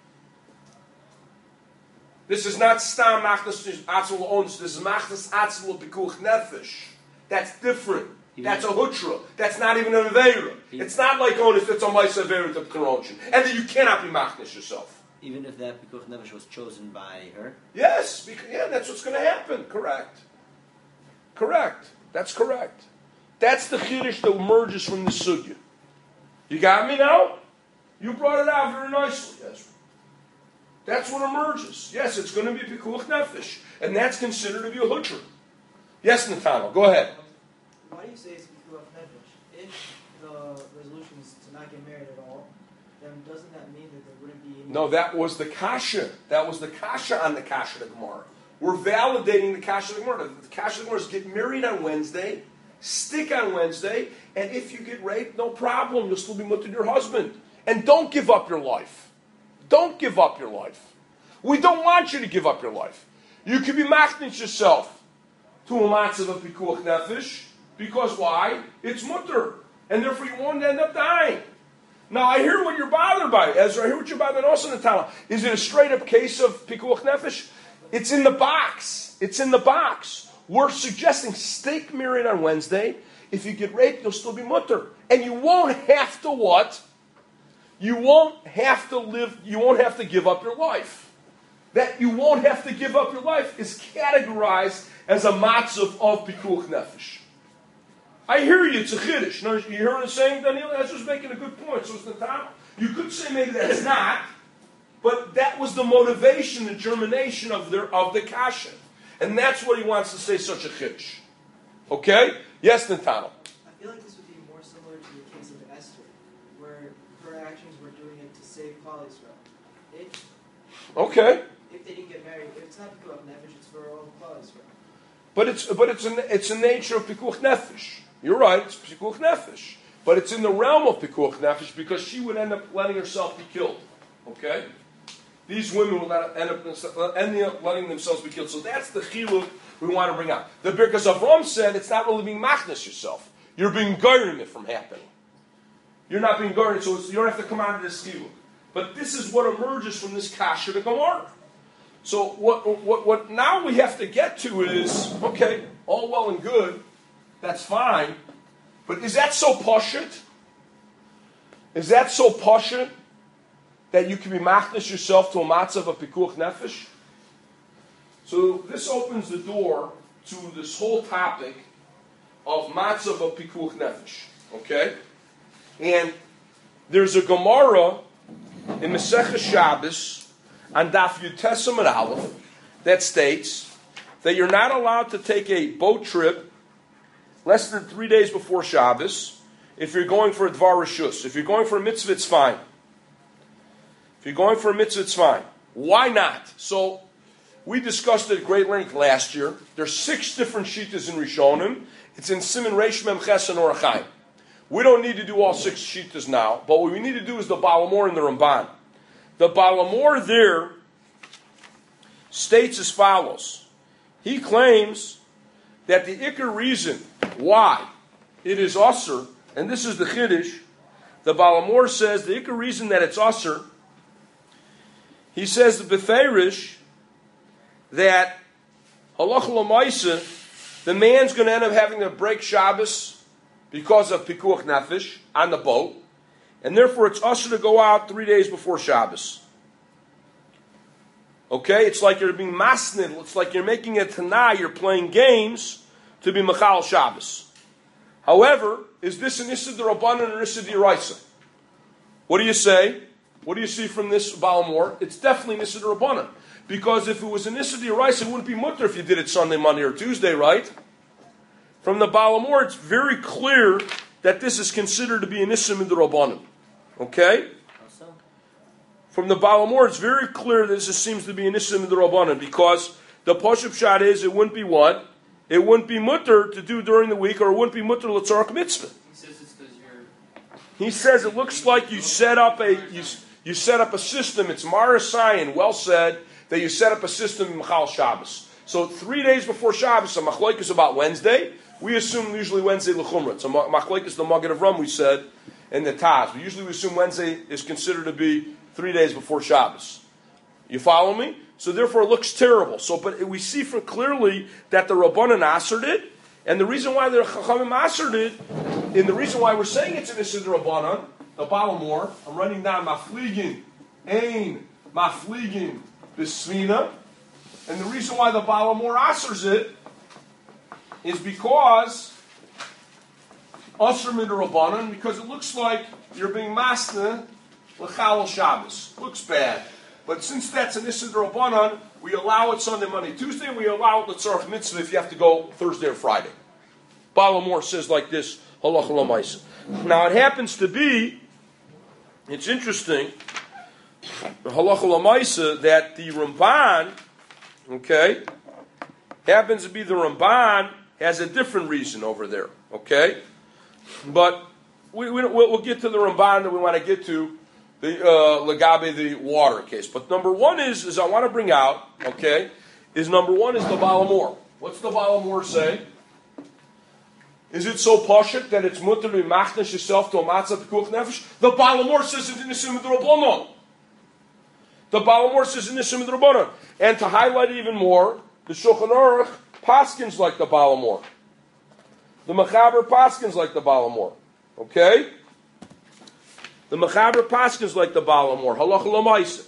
This is not stam machnas atzmul onus. This is machnas atzmul pikuach nefesh. That's different. That's a hutra. That's not even an aveira. It's not like onus that's a ma'isa aveira to koronshin, and that you cannot be machnas yourself. Even if that pikuach nefesh was chosen by her. Yes, because, yeah, that's what's going to happen. Correct. Correct. That's correct. That's the chiddush that emerges from the sugya. You got me now? You brought it out very nicely. Yes. That's what emerges. Yes, it's going to be pikuach nefesh, and that's considered to be a hutra. Yes, Nathaniel, go ahead. Why do you say it's pikuach nefesh? If the resolution is to not get married at all, then doesn't that mean that there wouldn't be any... No, that was the kasha. That was the kasha on the kasha of the Gemara. We're validating the kasha of the Gemara. The kasha of the Gemara is get married on Wednesday, stick on Wednesday, and if you get raped, no problem. You'll still be mutter to your husband. And don't give up your life. Don't give up your life. We don't want you to give up your life. You can be machnish yourself to a matzav of pikuach nefesh, because why? It's mutter. And therefore you won't end up dying. Now I hear what you're bothered by, Ezra. I hear what you're bothered by also in the Talmud. Is it a straight up case of pikuach nefesh? It's in the box. It's in the box. We're suggesting steak married on Wednesday. If you get raped, you'll still be mutter. And you won't have to what? You won't have to live, you won't have to give up your life. That you won't have to give up your life is categorized as a matzav of pikuach nefesh. I hear you, it's a chiddush. No, you hear what I'm saying, Daniel? That's just making a good point. So it's the time. You could say maybe that's not, but that was the motivation, the germination of their of the kasha. And that's what he wants to say such a chiddush. Okay? Yes, Nathaniel. I feel like this would be more similar to the case of Esther, where her actions were doing it to save Klal Yisrael. If, Okay. if they didn't get married, if it's not pikuach nefesh, it's for all Klal Yisrael. But it's but it's an it's a nature of pikuach nefesh. You're right, it's pikuach nefesh. But it's in the realm of pikuach nefesh because she would end up letting herself be killed. Okay? These women will not end up, end up letting themselves be killed. So that's the chiluk we want to bring out. The Birkas Avram said it's not really being machnas yourself. You're being guarding it from happening. You're not being guarded, so it's, you don't have to come out of this chiluk. But this is what emerges from this kasha to Gemara. So what, what, what now we have to get to is, okay, all well and good, that's fine, but is that so pashut? Is that so pashut that you can be machnas yourself to a matzav of pikuach nefesh? So this opens the door to this whole topic of matzav of pikuach nefesh, okay? And there's a Gemara in Masechah Shabbos on Daf Yutesam and Aleph that states that you're not allowed to take a boat trip less than three days before Shabbos if you're going for a Dvar Rishus. If you're going for a mitzvah, it's fine. If you're going for a mitzvah, it's fine. Why not? So, we discussed it at great length last year. There's six different shittas in Rishonim. It's in Siman Reish Mem Ches and Orach Chaim. We don't need to do all six shittas now, but what we need to do is the Baal HaMaor and the Ramban. The Baal HaMaor there states as follows. He claims that the ikar reason why it is usher, and this is the chiddush, the Baal HaMaor says the ikar reason that it's usher, he says the beferish that halacha l'maisa, the man's going to end up having to break Shabbos because of pikuach nefesh on the boat, and therefore it's usher to go out three days before Shabbos. Okay, it's like you're being masnid. It's like you're making a tanai. You're playing games to be machal Shabbos. However, is this an issa d'Rabbanan or issa d'Oraisa? What do you say? What do you see from this Baal HaMaor? It's definitely an issa d'Rabbanan. Because if it was an issa d'Oraisa, it wouldn't be mutter if you did it Sunday, Monday, or Tuesday, right? From the Baal HaMaor, it's very clear that this is considered to be an issa d'Rabbanan. Okay? Also? From the Baal HaMaor, it's very clear that this seems to be an issa d'Rabbanan because the Pashup shot is it wouldn't be what? It wouldn't be mutter to do during the week, or it wouldn't be mutter l'tzarek mitzvah. He says it's because you're. He says it looks like you set up a you, you set up a system. It's Marasayan, well said, that you set up a system in Machal Shabbos. So three days before Shabbos, a machloek is about Wednesday. We assume usually Wednesday l'chumra. So machloek is the Maggid of Ram, we said, in the Taz. But usually we assume Wednesday is considered to be three days before Shabbos. You follow me? So therefore it looks terrible. So, but we see from clearly that the Rabbanan answered it, and the reason why the Chachamim answered it, and the reason why we're saying it's an issa d'Rabbanan, the Baal HaMaor, I'm running down Mafligin, Ein, Mafligin, Bismina, and the reason why the Baal HaMaor answers it is because Asr Midrabanan, because it looks like you're being masna l'chal Shabbos. Looks bad. But since that's an Issa D'Rabbanan, we allow it Sunday, Monday, Tuesday, and we allow it l'tzarech mitzvah if you have to go Thursday or Friday. Baal HaMaor says like this, halacha l'maisa. Now it happens to be, it's interesting, halacha l'maisa, that the Ramban, okay, happens to be the Ramban has a different reason over there, okay? But we, we, we'll, we'll get to the Ramban that we want to get to, the uh, Lagabe, the water case. But number one is, is I want to bring out, okay, is number one is the Balamor. What's the Balamor say? Is it so poshut that it's mutter to machnish yourself to a matzah pekuach nefesh? The Balamor says it's in the Nisim D'Rabbanan. The Balamor says in the Nisim D'Rabbanan. And to highlight it even more, the Shulchan Aruch paskins like the Balamor. The Mechaber paskins like the Balamor. Okay? The Mechaber paskins like the Balamor. Halacha l'maisa.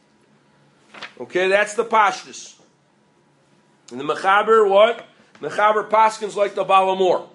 Okay, that's the Pashtus. And the Mechaber, what? Mechaber paskins like the Balamor.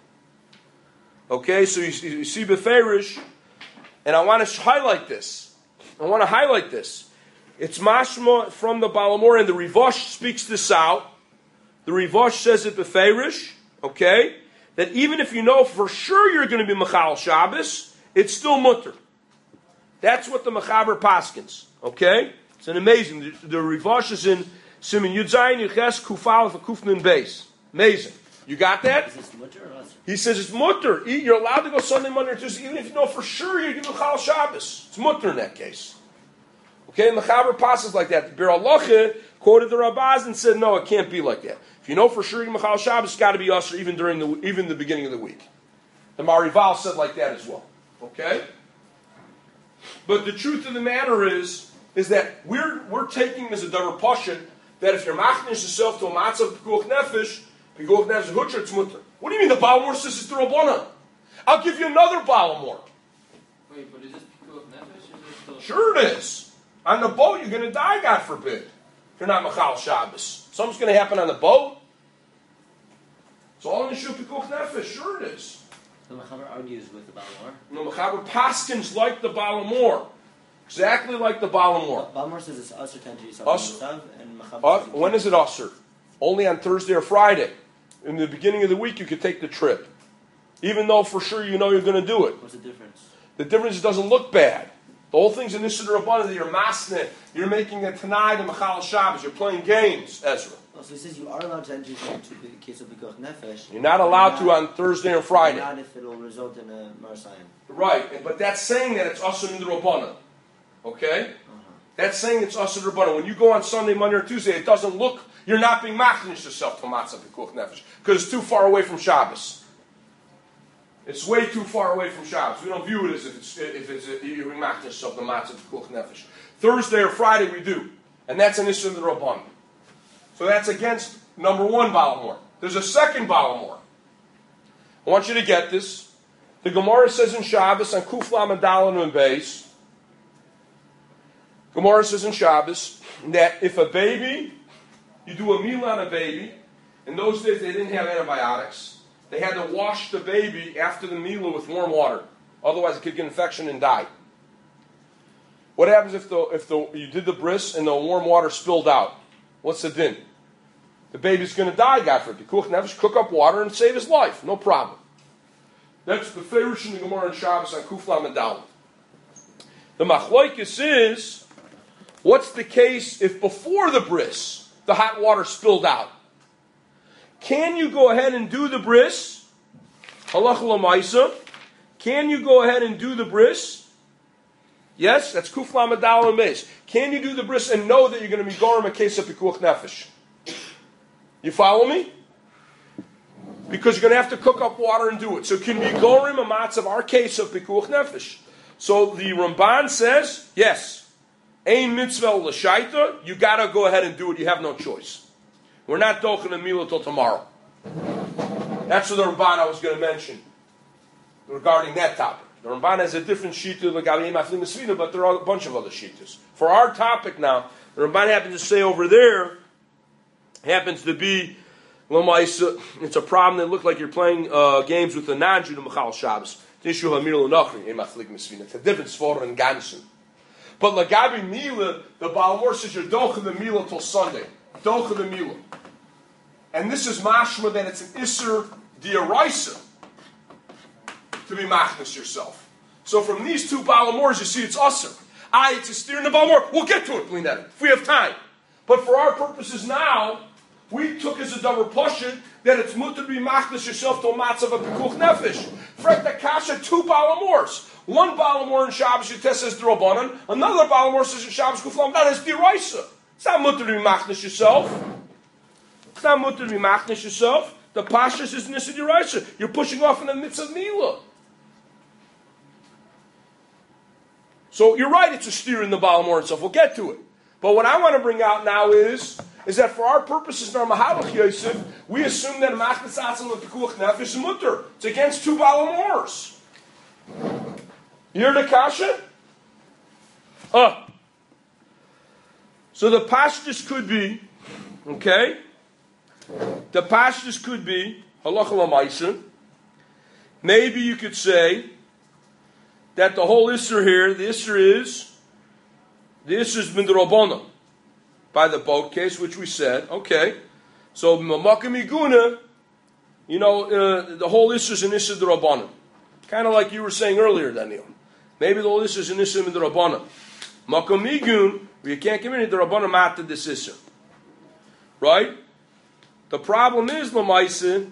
Okay, so you, you see Beferish, and I want to highlight this. I want to highlight this. It's mashma from the Balamor, and the Rivosh speaks this out. The Rivosh says it Beferish, okay, that even if you know for sure you're going to be Mechal Shabbos, it's still mutter. That's what the Mechaber paskins, okay? It's an amazing. The, the Rivosh is in Siman Yud Zayin Yuches Kufal for Kufnin Beis. Amazing. You got that? Is this mutter or asr? He says it's mutter. You're allowed to go Sunday, Monday, or Tuesday, even if you know for sure you're going to Chal Shabbos. It's mutter in that case. Okay, and the Chaber passes like that. The Bir Halacha quoted the Rabbaz and said, no, it can't be like that. If you know for sure you're going to Chal Shabbos, it's got to be usher even during the even the beginning of the week. The Marival said like that as well. Okay? But the truth of the matter is, is that we're we're taking as a davar pasha that if you're machnish yourself to a matzah pekuach nefesh, pekuach nefesh hutcher, it's mutter. What do you mean the Balamor says it's the Rabbanan? I'll give you another Balamor. Wait, but is this pekuach nefesh or is this still... Sure it is. On the boat, you're going to die, God forbid. If you're not Machal Shabbos. Something's going to happen on the boat. It's all in the Shu Pekuach Nefesh. Sure it is. The Mechaber argues with the Balamor. No, Mechaber Paskins like the Balamor. Exactly like the Balamor. Balamor says it's asr ten to Yisrael Asr. and Mechaber Uh, says when is it Asr? Only on Thursday or Friday. In the beginning of the week, you could take the trip. Even though for sure you know you're going to do it. What's the difference? The difference is it doesn't look bad. The whole thing's in this Rabbanan that you're masne, you're making a Tanai to Machal Shabbos, you're playing games, Ezra. Oh, so he says you are allowed to enter into the case of Pekuach Nefesh. You're not allowed to on Thursday and Friday. Not if it will result in a Marsayim. Right, but that's saying that it's Asr in the Rabbanan. Okay? Uh-huh. That's saying it's Asr in the Rabbanan. When you go on Sunday, Monday, or Tuesday, it doesn't look, you're not being machnish yourself to Matzah Pekuach Nefesh, because it's too far away from Shabbos. It's way too far away from Shabbos. We don't view it as if it's if it's a, you're machnish yourself to Matzah Pekuach Nefesh. Thursday or Friday we do, and that's an issue in the Rabbanan. So that's against number one Balamor. There's a second Balamor. I want you to get this. The Gemara says in Shabbos on Kuf Lamed Daled and Beis. Gemara says in Shabbos that if a baby, you do a meal on a baby. In those days they didn't have antibiotics. They had to wash the baby after the meal with warm water. Otherwise it could get infection and die. What happens if the if the you did the bris and the warm water spilled out? What's the din? The baby's going to die, God forbid. Pekuach Nefesh, cook up water and save his life. No problem. That's the Ferush in the Gemara and Shabbos on Kuf Lamed Daled. The Machloikis is, what's the case if before the bris the hot water spilled out? Can you go ahead and do the bris? Halacha l'maisa. Can you go ahead and do the bris? Yes, that's Kuf Lamed Daled and Beis. Can you do the bris and know that you're going to be gorim a case of Pekuach Nefesh? You follow me? Because you're going to have to cook up water and do it. So can we gorim a matz of our case of Pekuach Nefesh? So the Ramban says, yes. Ein mitzvah l'shaita, you got to go ahead and do it. You have no choice. We're not doching a meal until tomorrow. That's what the Ramban I was going to mention regarding that topic. The Ramban has a different shita, but there are a bunch of other shitas. For our topic now, the Ramban happens to say over there, happens to be, it's a problem that looks like you're playing uh, games with a non-Jew to Machal Shabbos. It's a different svar and gansen. But Lagabi Mila, the Balamor says you're doching the Mila until Sunday. Doching the Mila. And this is mashma that it's an Isser Diaraisa to be machnas yourself. So from these two Balamors, you see it's usher. I, it's a steer in the Balamor. We'll get to it, Blinetta, if we have time. But for our purposes now, we took as a double pashut that it's mutter to be machlis yourself to a matzav of pikuch nefesh. Frek the kasha, two Balamors. One Balamor in Shabbos Yutes says D'Rabbanan, another Balamor says in Shabbos Kuflam, that is D'Oraisa. It's not mutter to be machlis yourself. It's not mutter to be machlis yourself. The pashas is nisa D'Oraisa. You're pushing off in the midst of Mila. So you're right, it's a steer in the Balamor itself. We'll get to it. But what I want to bring out now is, is that for our purposes in our Mahalach Yosef, we assume that machlis atzim of pikuch nefesh is mutter. It's against two Balamors. You hear the kasha? Uh. So the pashtus could be, okay? The pashtus could be, halacha l'maisa. Maybe you could say that the whole Isser here, the Isser is, the Isser is Mid'Rabbanan, by the boat case, which we said, okay. So, Mamakam Iguna, you know, uh, the whole Isser is an Isser D'Rabbanan. Kind of like you were saying earlier, Daniel. Maybe the whole Isser is an Isser Mid'Rabbanan. Makam Igun, you can't come in D'Rabbanan Mata this Isser. Right? The problem is, Lamaisa,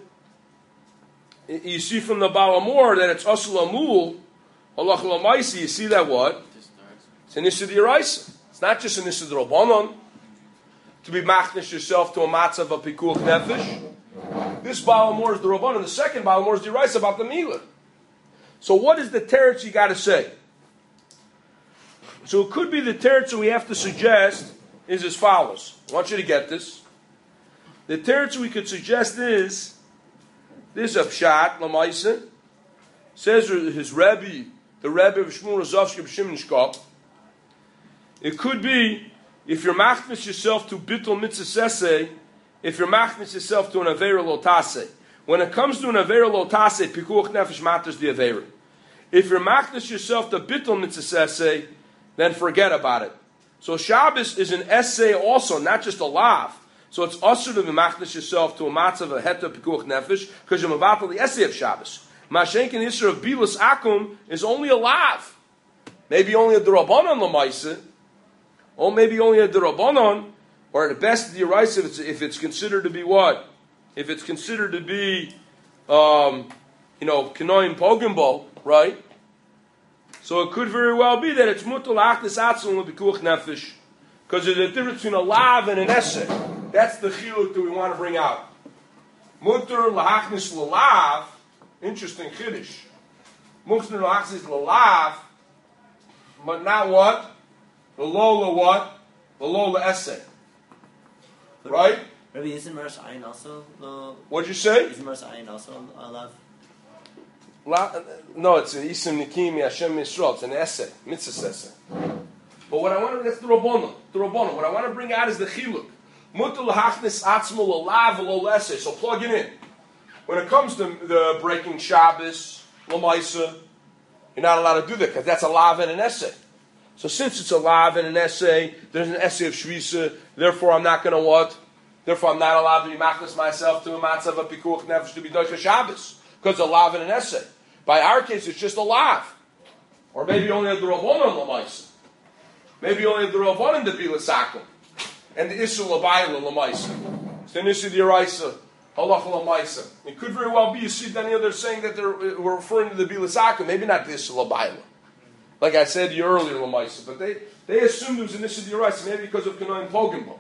you see from the Balamor that it's Asal Amul, Allah Lamaisi, you see that what? It's an Issa D'Oraisa. It's not just an Issa D'Rabbanan to be machnish yourself to a matzav of pikuach nefesh. This Balamor is the D'Rabbanan. The second Balamor is D'Oraisa about the Mila. So what is the teretz you got to say? So it could be the teretz that we have to suggest is as follows. I want you to get this. The teretz we could suggest is this of Pshat Lamaisa says his Rebbe. The Rebbe of Shmuel Rozovsky of Shimon Shkop. It could be, if you're machnis yourself to bittul mitzvah seseh, if you're machnis yourself to an avera lo taseh. When it comes to an avera lo taseh, pikuach nefesh matters the avera. If you're machnis yourself to bittul mitzvah seseh, then forget about it. So Shabbos is an essay also, not just a lav. So it's also to be machnis yourself to a matzav of heta pikuach nefesh, because you're mavatal the essay of Shabbos. Mashenkin Isra of Bilus Akum is only a lav. Maybe only a D'Rabbanan Lamaisa, or maybe only a D'Rabbanan, or at the best D'Oraisa if it's, if it's considered to be what? If it's considered to be, um, you know, Kenoim Pogimbo, right? So it could very well be that it's Mutal Achnis Atzum L'Bikuach Nefesh, because there's a difference between a lav and an essay. That's the chiluk that we want to bring out. Mutar L'Achnis L'Lav. Interesting chiddush. Mukhtar l'achzis l'lav, but not what? The lola what? The lola essay. Right? Rabbi, isn't Mars Ayin also the... What'd you say? Isn't Mars Ayin also a lav? La, no, it's an Isim Nikimi Hashem Yisrael. It's an essay. Mitzvah essay. But what I want to... That's the Rabbanon. The Rabbanon. What I want to bring out is the chiluk. Mukhtar l'achnis atzmo l'lav l'lola essay. So plug it in. When it comes to the breaking Shabbos, Lamaisa, you're not allowed to do that because that's a lav and an essay. So since it's a lav and an essay, there's an essay of Shvisa, therefore I'm not going to what? Therefore I'm not allowed to be machlis myself to a matzav of pikuach nefesh to be doicha Shabbos because it's a lav and an essay. By our case, it's just a lav. Or maybe only a D'Rabbanan Lamaisa. Maybe only a D'Rabbanan to be l'sakum. And the Issa l'bayla Lamaisa. It's the Issa d'Oraisa. Halacha l'maisa. It could very well be, you see, Daniel, they're saying that they're we're referring to the Bilasaka, maybe not this l'bayla. Like I said to you earlier, l'maisa, but they, they assumed it was an Issa d'Oraisa, maybe because of Kanoim Pogimbo.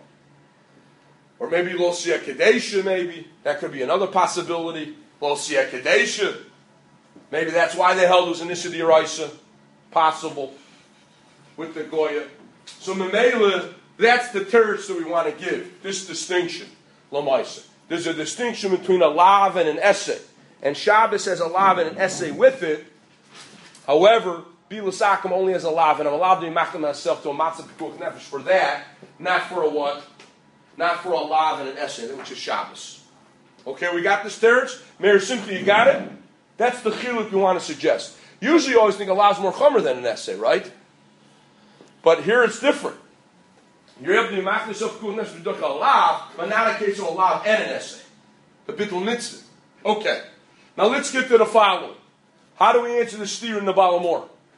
Or maybe Lo Sia Kadesha, maybe. That could be another possibility. Lo Sia Kadesha. Maybe that's why they held it was an Issa d'Oraisa. Possible. With the Goya. So Memela, that's the teretz that we want to give. This distinction. L'maisa. There's a distinction between a lav and an essay. And Shabbos has a lav and an essay with it. However, Bilasakim only has a lav, and I'm allowed to be machlim myself to a matzah pikuach nefesh for that, not for a what? Not for a lav and an essay, which is Shabbos. Okay, we got this teretz? Meir simply, you got it? That's the chiluk you want to suggest. Usually you always think a lav is more chomer than an essay, right? But here it's different. You're able to be machlis of pikuach nefesh to a lav, but not a case of a lav and an essay. The bittul mitzvah. Okay. Now let's get to the following. How do we answer the steer in the Balamor?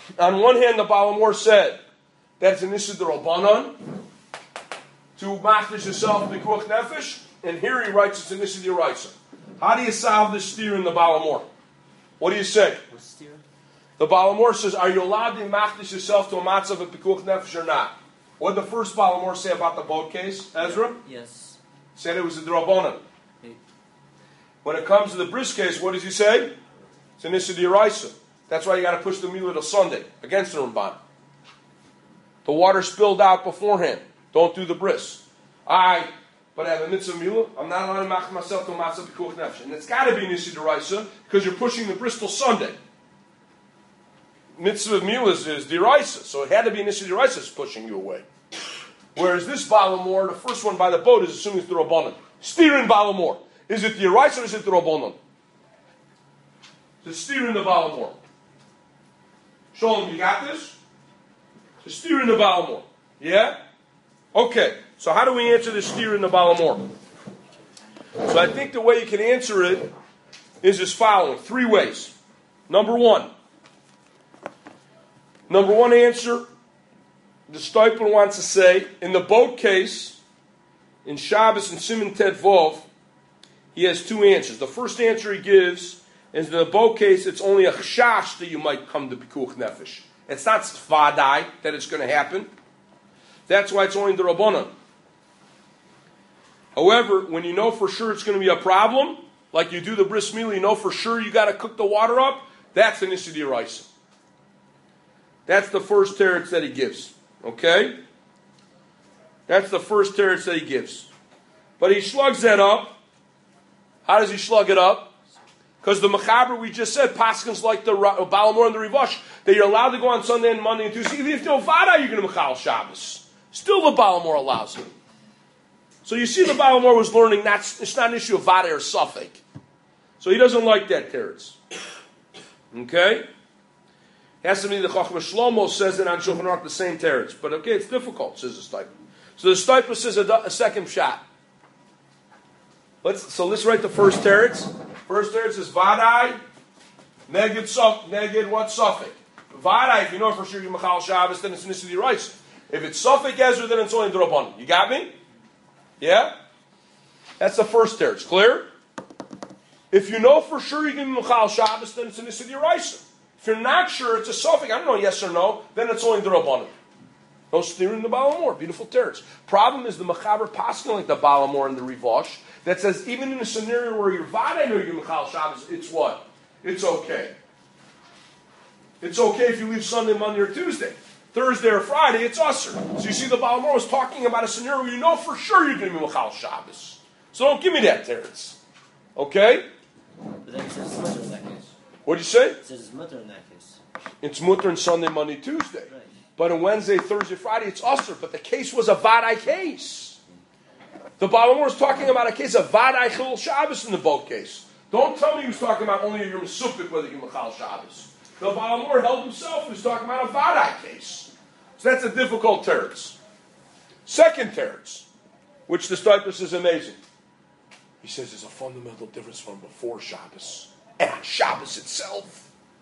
on one hand, the Balamor said that's an issue Rabbanon to machdish yourself b'kuach nefesh, and here he writes it's an issue d'oraisa. How do you solve this steer in the Balamor? What do you say? What's steer? The Balamor says, are you allowed to machdish yourself to a matzav of b'kuach nefesh or not? What did the first Balamor say about the boat case, Ezra? Yes. Said it was a Rabbanon. Hey. When it comes to the bris case, what does he say? It's an issue d'oraisa. That's why you got to push the Milah till Sunday against the Ramban. The water spilled out beforehand. Don't do the bris. I, but I have a mitzvah Milah. I'm not allowed to mach myself to matzah b'kuach nefesh, and it's got to be an issue d'oraisa because you're pushing the bris till Sunday. Mitzvah Milah is, is d'oraisa, so it had to be an issue d'oraisa is pushing you away. Whereas this Balamor, the first one by the boat, is assuming it's the Rabbanon. Steer in Balamor. Is it the d'oraisa or is it the Rabbanon? The steer in the Balamor. Shalom, you got this? The steer in the Balamor. Yeah? Okay. So how do we answer the steer in the Balamor? So I think the way you can answer it is as following. Three ways. Number one. Number one answer, the Steipler wants to say, in the boat case, in Shabbos and Siman Tet Vov, he has two answers. The first answer he gives is in the boat case, it's only a chashash that you might come to Pikuach Nefesh. It's not vadai that it's going to happen. That's why it's only the Rabbanon. However, when you know for sure it's going to be a problem, like you do the bris milah, you know for sure you got to cook the water up, that's an issue d'oraisa. That's the first teretz that he gives. Okay? That's the first teretz that he gives. But he slugs that up. How does he slug it up? Because the Mechaber, we just said, Paskins like the Balamor and the Rivash, that you're allowed to go on Sunday and Monday and Tuesday. Even if you don't vada, you're going to Mechal Shabbos. Still the Balamor allows it. So you see the Balamor was learning, not, it's not an issue of vada or suffik. So he doesn't like that teretz. Okay? Has to be the Chacham Shlomo says it on Shulchan Aruch the same teretz. But okay, it's difficult, says the Steipler. So the Steipler says a, a second shot. Let's, so let's write the first teretz. First teretz is Vadai, Neged, Suf, Neged what? Suffik. Vadai, if you know for sure you're Mechal Shabbos, then it's an issue d'oraisa. If it's Suffik Ezra, then it's only D'Rabbanan. You got me? Yeah? That's the first teretz. Clear? If you know for sure you're going to be Mechal Shabbos, then it's an issue d'oraisa. If you're not sure it's a suffix, I don't know, yes or no, then it's only the Rabbanon. No steering the Balamor. Beautiful teretz. Problem is the Mechaber Paskin like the Balamor and the Rivash that says even in a scenario where you're Vada or you're Mechal Shabbos, it's what? It's okay. It's okay if you leave Sunday, Monday, or Tuesday. Thursday or Friday, it's usher. So you see the Balamor was talking about a scenario where you know for sure you're going to be Mechal Shabbos. So don't give me that teretz. Okay? But then it says it's mutter in that case. What'd you say? It says it's mutter in that case. It's mutter on Sunday, Monday, Tuesday. Right. But on Wednesday, Thursday, Friday, it's usher. But the case was a vadai case. The Balamor was talking about a case of vadai chil Shabbos in the boat case. Don't tell me he was talking about only your mesupik whether you mechal Shabbos. The Balamor held himself. He was talking about a vadai case. So that's a difficult teretz. Second teretz, which the Steipler is amazing. He says there's a fundamental difference from before Shabbos and on Shabbos itself.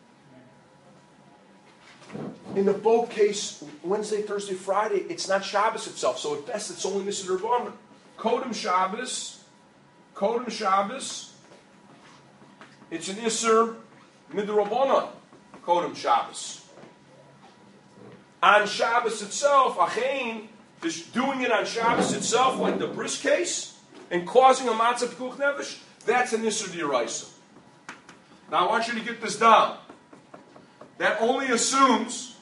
In the boat case, Wednesday, Thursday, Friday, it's not Shabbos itself, so at best it's only Nissan Rabbanan. Kodem Shabbos, Kodem Shabbos, it's an Isser Midrabanan, Kodem Shabbos. On Shabbos itself, Achein, just doing it on Shabbos itself, like the bris case, and causing a matzah pikuch nefesh, that's an Isser D'Oraisa. Now I want you to get this down. That only assumes,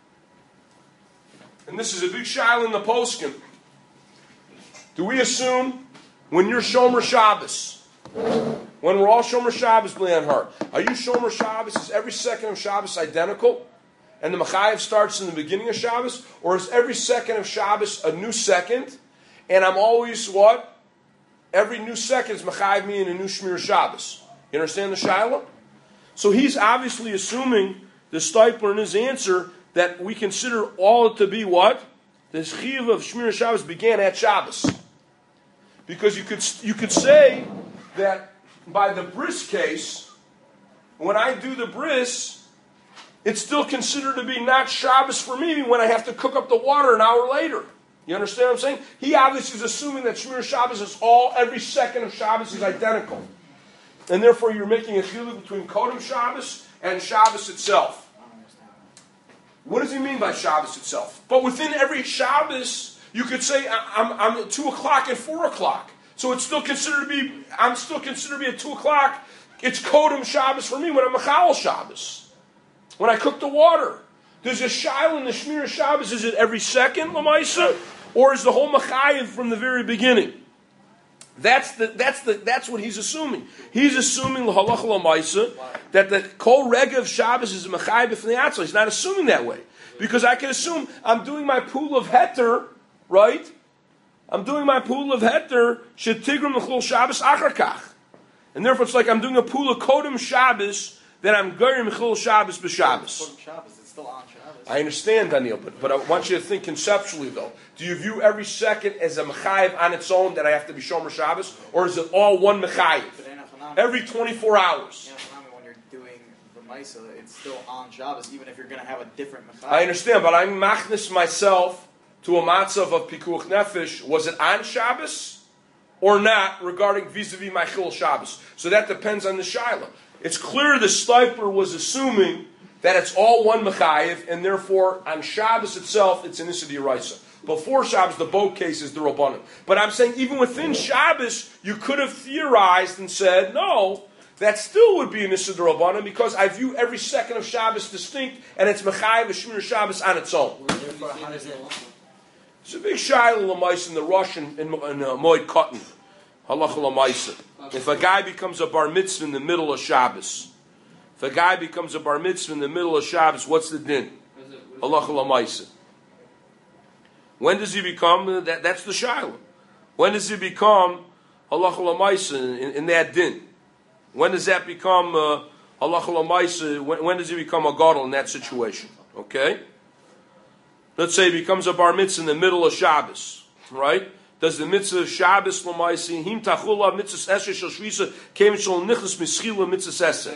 and this is a big shaila in the poskim, do we assume when you're Shomer Shabbos, when we're all Shomer Shabbos, B'le'an Har, are you Shomer Shabbos? Is every second of Shabbos identical? And the Machayev starts in the beginning of Shabbos? Or is every second of Shabbos a new second? And I'm always what? Every new second is Machayev me in a new Shmir Shabbos. You understand the shaila? So he's obviously assuming, the Steipler in his answer, that we consider all to be what? The Chiyuv of Shmir Shabbos began at Shabbos. Because you could you could say that by the bris case, when I do the bris, it's still considered to be not Shabbos for me when I have to cook up the water an hour later. You understand what I'm saying? He obviously is assuming that Shmir Shabbos is all, every second of Shabbos is identical. And therefore you're making a chiluk between Kodem Shabbos and Shabbos itself. What does he mean by Shabbos itself? But within every Shabbos, you could say I'm, I'm at two o'clock and four o'clock. So it's still considered to be, I'm still considered to be at two o'clock. It's Kodem Shabbos for me when I'm Mechal Shabbos. When I cook the water. There's a Shail in the Shmir Shabbos. Is it every second, Lamaisa? Or is the whole Mechayiv from the very beginning? That's the that's the that's what he's assuming. He's assuming l'halacha l'maisa that the kol rega of Shabbos is a mechayiv b'fnei atzla. He's not assuming that way because I can assume I'm doing my pool of heter, right? I'm doing my pool of heter shetigram l'chol Shabbos acharkach, and therefore it's like I'm doing a pool of kodem Shabbos that I'm goyim l'chol Shabbos b'Shabbos. Shabbos, it's still on Shabbos. I understand, Daniel, but, but I want you to think conceptually, though. Do you view every second as a mechayiv on its own that I have to be Shomer Shabbos, or is it all one mechayiv? Every twenty-four hours. When you're doing the Maisa, it's still on Shabbos, even if you're going to have a different mechayiv. I understand, but I'm machnis myself to a matzav of Pikuach Nefesh. Was it on Shabbos or not regarding vis-a-vis my Chil Shabbos? So that depends on the Shaila. It's clear the Stipler was assuming that it's all one mechayiv, and therefore on Shabbos itself it's an Issa D'Oraisa. Before Shabbos, the boat case is the Rabbanim. But I'm saying even within Shabbos, you could have theorized and said, no, that still would be an Issa D'Rabbanan because I view every second of Shabbos distinct, and it's mechayiv Shmir Shabbos on its own. Therefore, how does it? It's a big Shaila L'Maisa in the Russian in, in uh, Moed Katan. Halacha L'Maisa. If a guy becomes a bar mitzvah in the middle of Shabbos, if a guy becomes a bar mitzvah in the middle of Shabbos, what's the din? Halacha L'Maisa. When does he become? That, that's the Shaila. When does he become Halacha L'Maisa in, in that din? When does that become uh, Halacha L'Maisa? When, when does he become a gadol in that situation? Okay? Let's say he becomes a bar mitzvah in the middle of Shabbos, right? Does the mitzvah of Shabbos L'Maisa him tachula mitzvah esher shel shvisa came shel nichlas mischila mitzvah esher?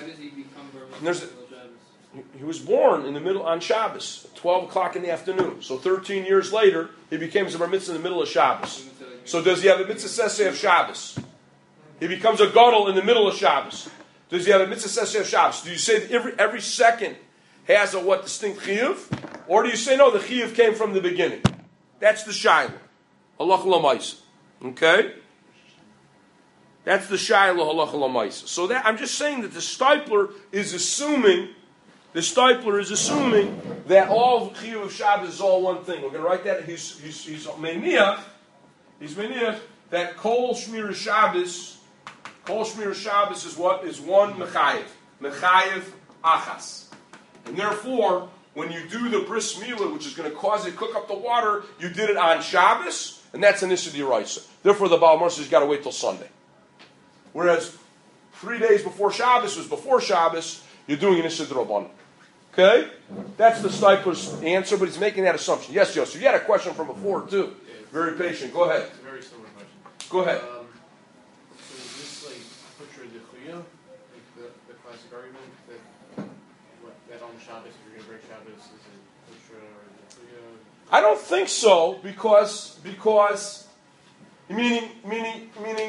He was born in the middle on Shabbos, twelve o'clock in the afternoon. So thirteen years later, he becomes a bar mitzvah in the middle of Shabbos. So does he have a mitzvah seseh of Shabbos? He becomes a gadol in the middle of Shabbos. Does he have a mitzvah seseh of Shabbos? Do you say that every every second has a what distinct chiyuv, or do you say no? The chiyuv came from the beginning. That's the shayla. Halacha l'maisa. Okay. That's the shayla halacha l'maisa. So that I'm just saying that the Stipler is assuming. The Stipler is assuming that all chiyuv of Shabbos is all one thing. We're going to write that. He's he's he's meniach. He's meniach that kol shmir Shabbos. Kol shmir Shabbos is what is one mechayev. Mechayev achas. And therefore, when you do the bris milah, which is going to cause it to cook up the water, you did it on Shabbos, and that's an issue d'oraisa. Therefore, the Baal Marsa has got to wait till Sunday. Whereas three days before Shabbos was before Shabbos, you're doing an issue d'Rabbanan. Okay? That's the Stipler's answer, but he's making that assumption. Yes, Yosef, you had a question from before, too. Very patient. Go ahead. It's a very similar question. Go ahead. Um, so is this like Hutra Dechuya, like the, the classic argument that what, that on Shabbos, if you're going to break Shabbos, is it Hutra or Dechuya? I don't think so, because because meaning meaning meaning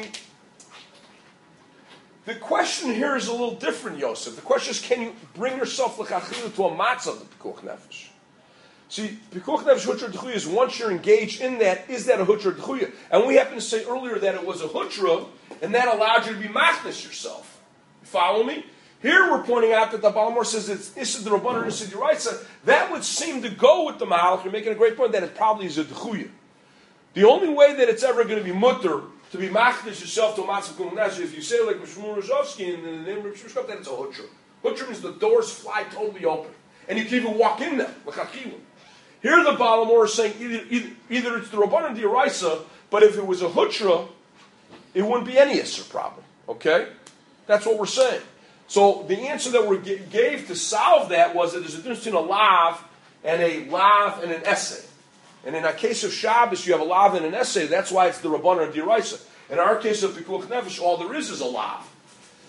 the question here is a little different, Yosef. The question is, can you bring yourself l'chachila to a matzah of the pikuach nefesh? See, pikuach nefesh hutra d'chuya is once you're engaged in that, is that a hutra d'chuya? And we happened to say earlier that it was a hutra, and that allowed you to be machnis yourself. You follow me? Here we're pointing out that the Balmor says it's Issa D'Rabbanan and Issa D'Oraisa. That would seem to go with the Mahalach. You're making a great point that it probably is a d'chuya. The only way that it's ever going to be mutter, to be machnis yourself to a matzah k'um nazir, if you say like Mishmur Rozovsky in the name of Mishmur that it's a hutra. Hutra means the doors fly totally open. And you can even walk in them. Here the Balamor is saying either, either, either it's the Rabbanan D'Oraisa, but if it was a hutra, it wouldn't be any Isser problem. Okay? That's what we're saying. So the answer that we g- gave to solve that was that there's a difference between a lav and a lav and an essay. And in a case of Shabbos, you have a lav and an essay. That's why it's the Rabbanan D'Oraisa. In our case of Pikuach Nefesh, all there is is a lav.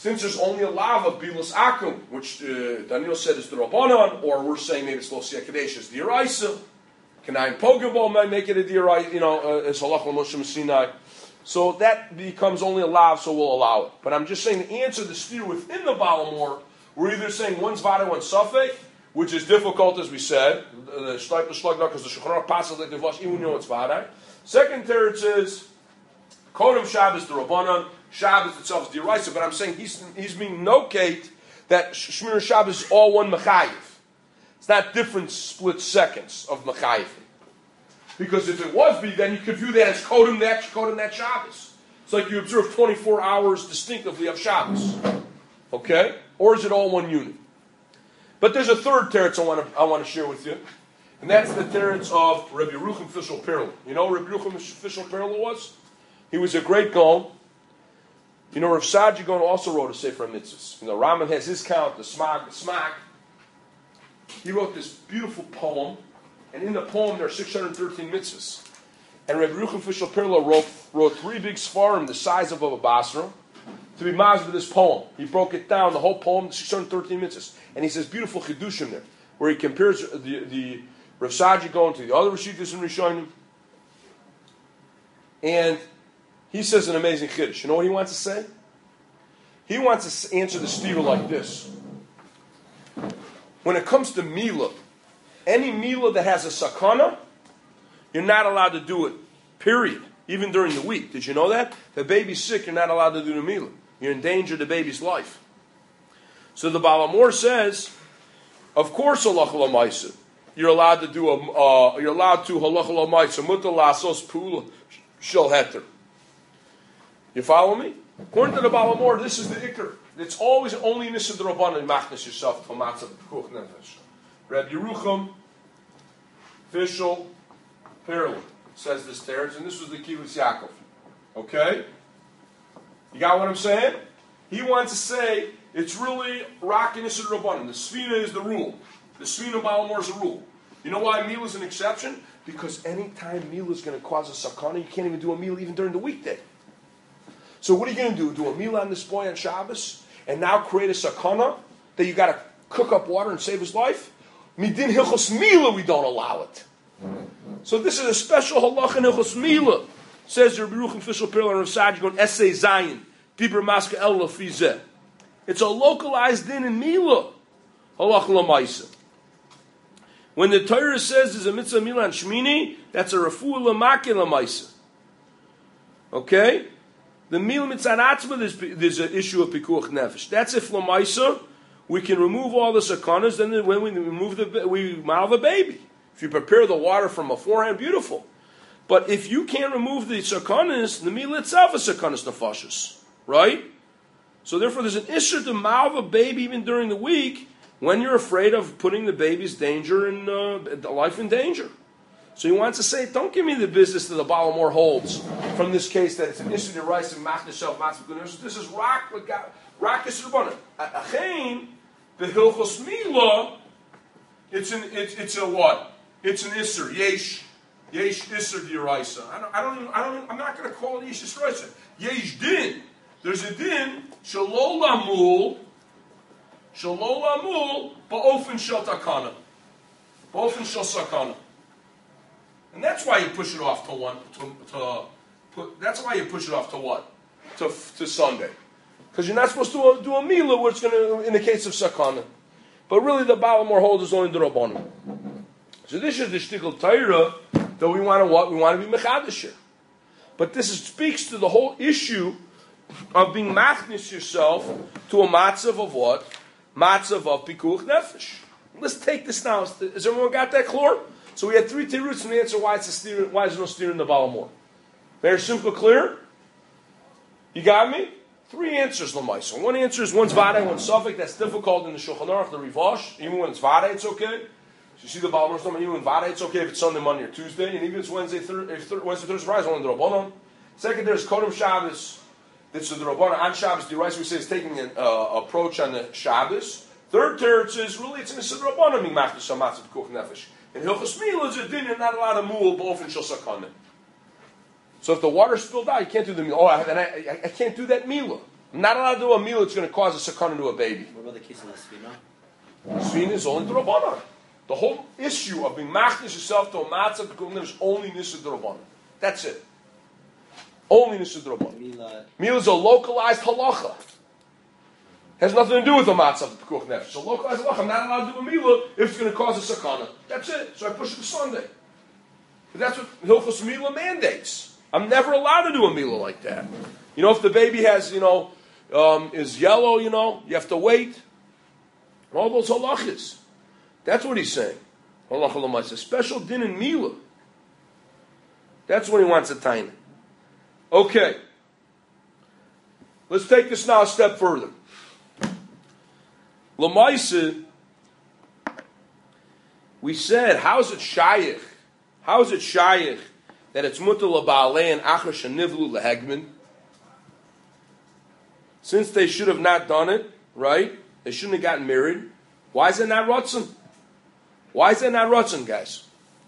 since there's only a lav of Bilas Akum, which uh, Daniel said is the Rabbanon, or we're saying maybe it's Lo Siyah Kadesh, is the Yeraisa. Kanayim Pogabol might make it a Yeraisa, you know, uh, it's Halach Moshe Sinai. So that becomes only a lav, so we'll allow it. But I'm just saying to answer the steer within the Balamor, we're either saying one's Vada, one's Safek, which is difficult, as we said, the Shleip the Shlagdar, because the Shulchan Aruch passes like the Vash, even though it's Vada. Second teretz is Kodem Shabbos the Rabbanon, Shabbos itself is the Yeraisa, but I'm saying he's he's being nokate that Shmir Shabbos is all one Mechayiv. It's not different split seconds of Mechayiv. Because if it was be, then you could view that as Kodem that Kodem that Shabbos. It's like you observe twenty-four hours distinctively of Shabbos. Okay? Or is it all one unit? But there's a third teretz I want to I want to share with you. And that's the teretz of Rabbi Yerucham Fishel Perla. You know what Rabbi Yerucham Fishel Perla was? He was a great Gaon. You know, Rav Saadia Gaon also wrote a Sefer Mitzvahs. You know, Raman has his count, the Smag, the Smag. He wrote this beautiful poem, and in the poem there are six hundred thirteen mitzvahs. And Rabbi Yerucham Fishel Perla wrote, wrote three big svarim the size of a basra to be mazed with this poem. He broke it down, the whole poem, the six hundred thirteen mitzvahs. And he says beautiful chidushim there, where he compares the, the Rav Saadia Gaon to the other Rishittas and Rishonim. And he says an amazing chiddush. You know what he wants to say? He wants to answer the steer like this. When it comes to Mila, any Mila that has a sakana, you're not allowed to do it, period. Even during the week. Did you know that? If the baby's sick, you're not allowed to do the Mila. You're in danger of the baby's life. So the Balamor says, of course, halacha l'maisa. You're allowed to do a. Uh, you're allowed to halacha l'maisa mutar lasos pula shel heter. You follow me? According to the Balamor, this is the ikar. It's always only nisa d'Rabbanan machnas yourself to matzah pekuch nefesh. Rabbi Yerucham Fishel Perla says this teretz, and this was the Kibbutz Yaakov. Okay? You got what I'm saying? He wants to say it's really Rak and Issa Rabbanan. The Sfina is the rule. The Sfina Balamor is the rule. You know why meal is an exception? Because any time meal is going to cause a sakana, you can't even do a meal even during the weekday. So what are you going to do? Do a meal on this boy on Shabbos and now create a sakana that you got to cook up water and save his life? Midin hilchos mila, we don't allow it. So this is a special halacha in hilchos mila. Says Rabbi Yerucham Fishel Perla and Rav Saadia Gaon Essay Zayin Dibur Maska El Lafizeh. It's a localized din in mila halacha l'maisa. When the Torah says there's a mitzvah mila on Shmini, that's a refuah l'makeh l'maisa. Okay. The mil mitzanatzma, there's, there's an issue of pikuach nefesh. That's if l'maisa, we can remove all the sakanas, then when we remove the, we mal the baby. If you prepare the water from beforehand, beautiful. But if you can't remove the sakanas, the mil itself is sakanas nefashis. Right? So therefore there's an issue to mal the baby even during the week when you're afraid of putting the baby's danger in, uh, life in danger. So he wants to say, don't give me the business that the Balamor holds from this case that it's an issue to rice and mach yourself, this is rock, rock is rabbanan. Achein, the hilchos mila, it's an it's it's a what? It's an isser. Yesh, yesh isser d'iraisa. I don't I don't even, I don't even, I'm not going to call it yesh d'iraisa. Yesh din. There's a din shalol lamul, shalol lamul ba'ofen shel takana, ba'ofen shel sakana. And that's why you push it off to one. To, to put, that's why you push it off to what? To to Sunday, because you're not supposed to do a mila where it's going to in the case of sakana. But really, the Balamor holds is only the rabbanim. So this is the shtickle Torah that we want to what we want to be mechadish here. But this is, speaks to the whole issue of being machnis yourself to a matzav of what? Matzav of pikuach nefesh. Let's take this now. Has everyone got that clear? So we had three teruts and the answer why it's a steer, why is there no steer in the Balamor. Very simple, clear? You got me? Three answers, Lamaisa. One answer is one's Vada, one's Suffolk. That's difficult in the Shulchan Aruch, the Rivash. Even when it's Vada, it's okay. So you see the Balamor's number, even when Vada, it's okay if it's Sunday, Monday, or Tuesday. And even if it's Wednesday, thir- if thir- Wednesday, Thursday, Friday, it's only the Rabbanon. Second, there's Kodem Shabbos. That's the Rabbanon on Shabbos. The Rice we say is taking an uh, approach on the Shabbos. Third teretz is really it's in the Siddur Rabbanon being machnish shamatz of Kuch Nefesh. In Hilchos Mila, is a din you're not allowed to move b'ofen shel sakana. So if the water spilled out, you can't do the mila. Oh, I, I, I can't do that mila. I'm not allowed to do a meal that's going to cause a sakana to a baby. What about the case of the svina? Svina is only the Rabbanan. The whole issue of being machnish yourself to a matzah is only nisa d'Rabbanan. That's it. Only nisa d'Rabbanan. Mila. Meal is a localized halacha. Has nothing to do with the matzah of pikuach nefesh. So localized halacha. I'm not allowed to do a meal if it's going to cause a sakana. That's it. So I push it to Sunday. But that's what Hilchos Mila mandates. I'm never allowed to do a mila like that. You know, if the baby has, you know, um, is yellow, you know, you have to wait. All those halachas. That's what he's saying. Halacha l'maisa. Special din in mila. That's what he wants to time. Okay. Let's take this now a step further. L'maisa, we said, how is it shayich? How is it shayich that it's mutar l'baalei and achar shenivlu lehegmin? Since they should have not done it, right? They shouldn't have gotten married. Why is it not rotzen? Why is it not rotzen, guys?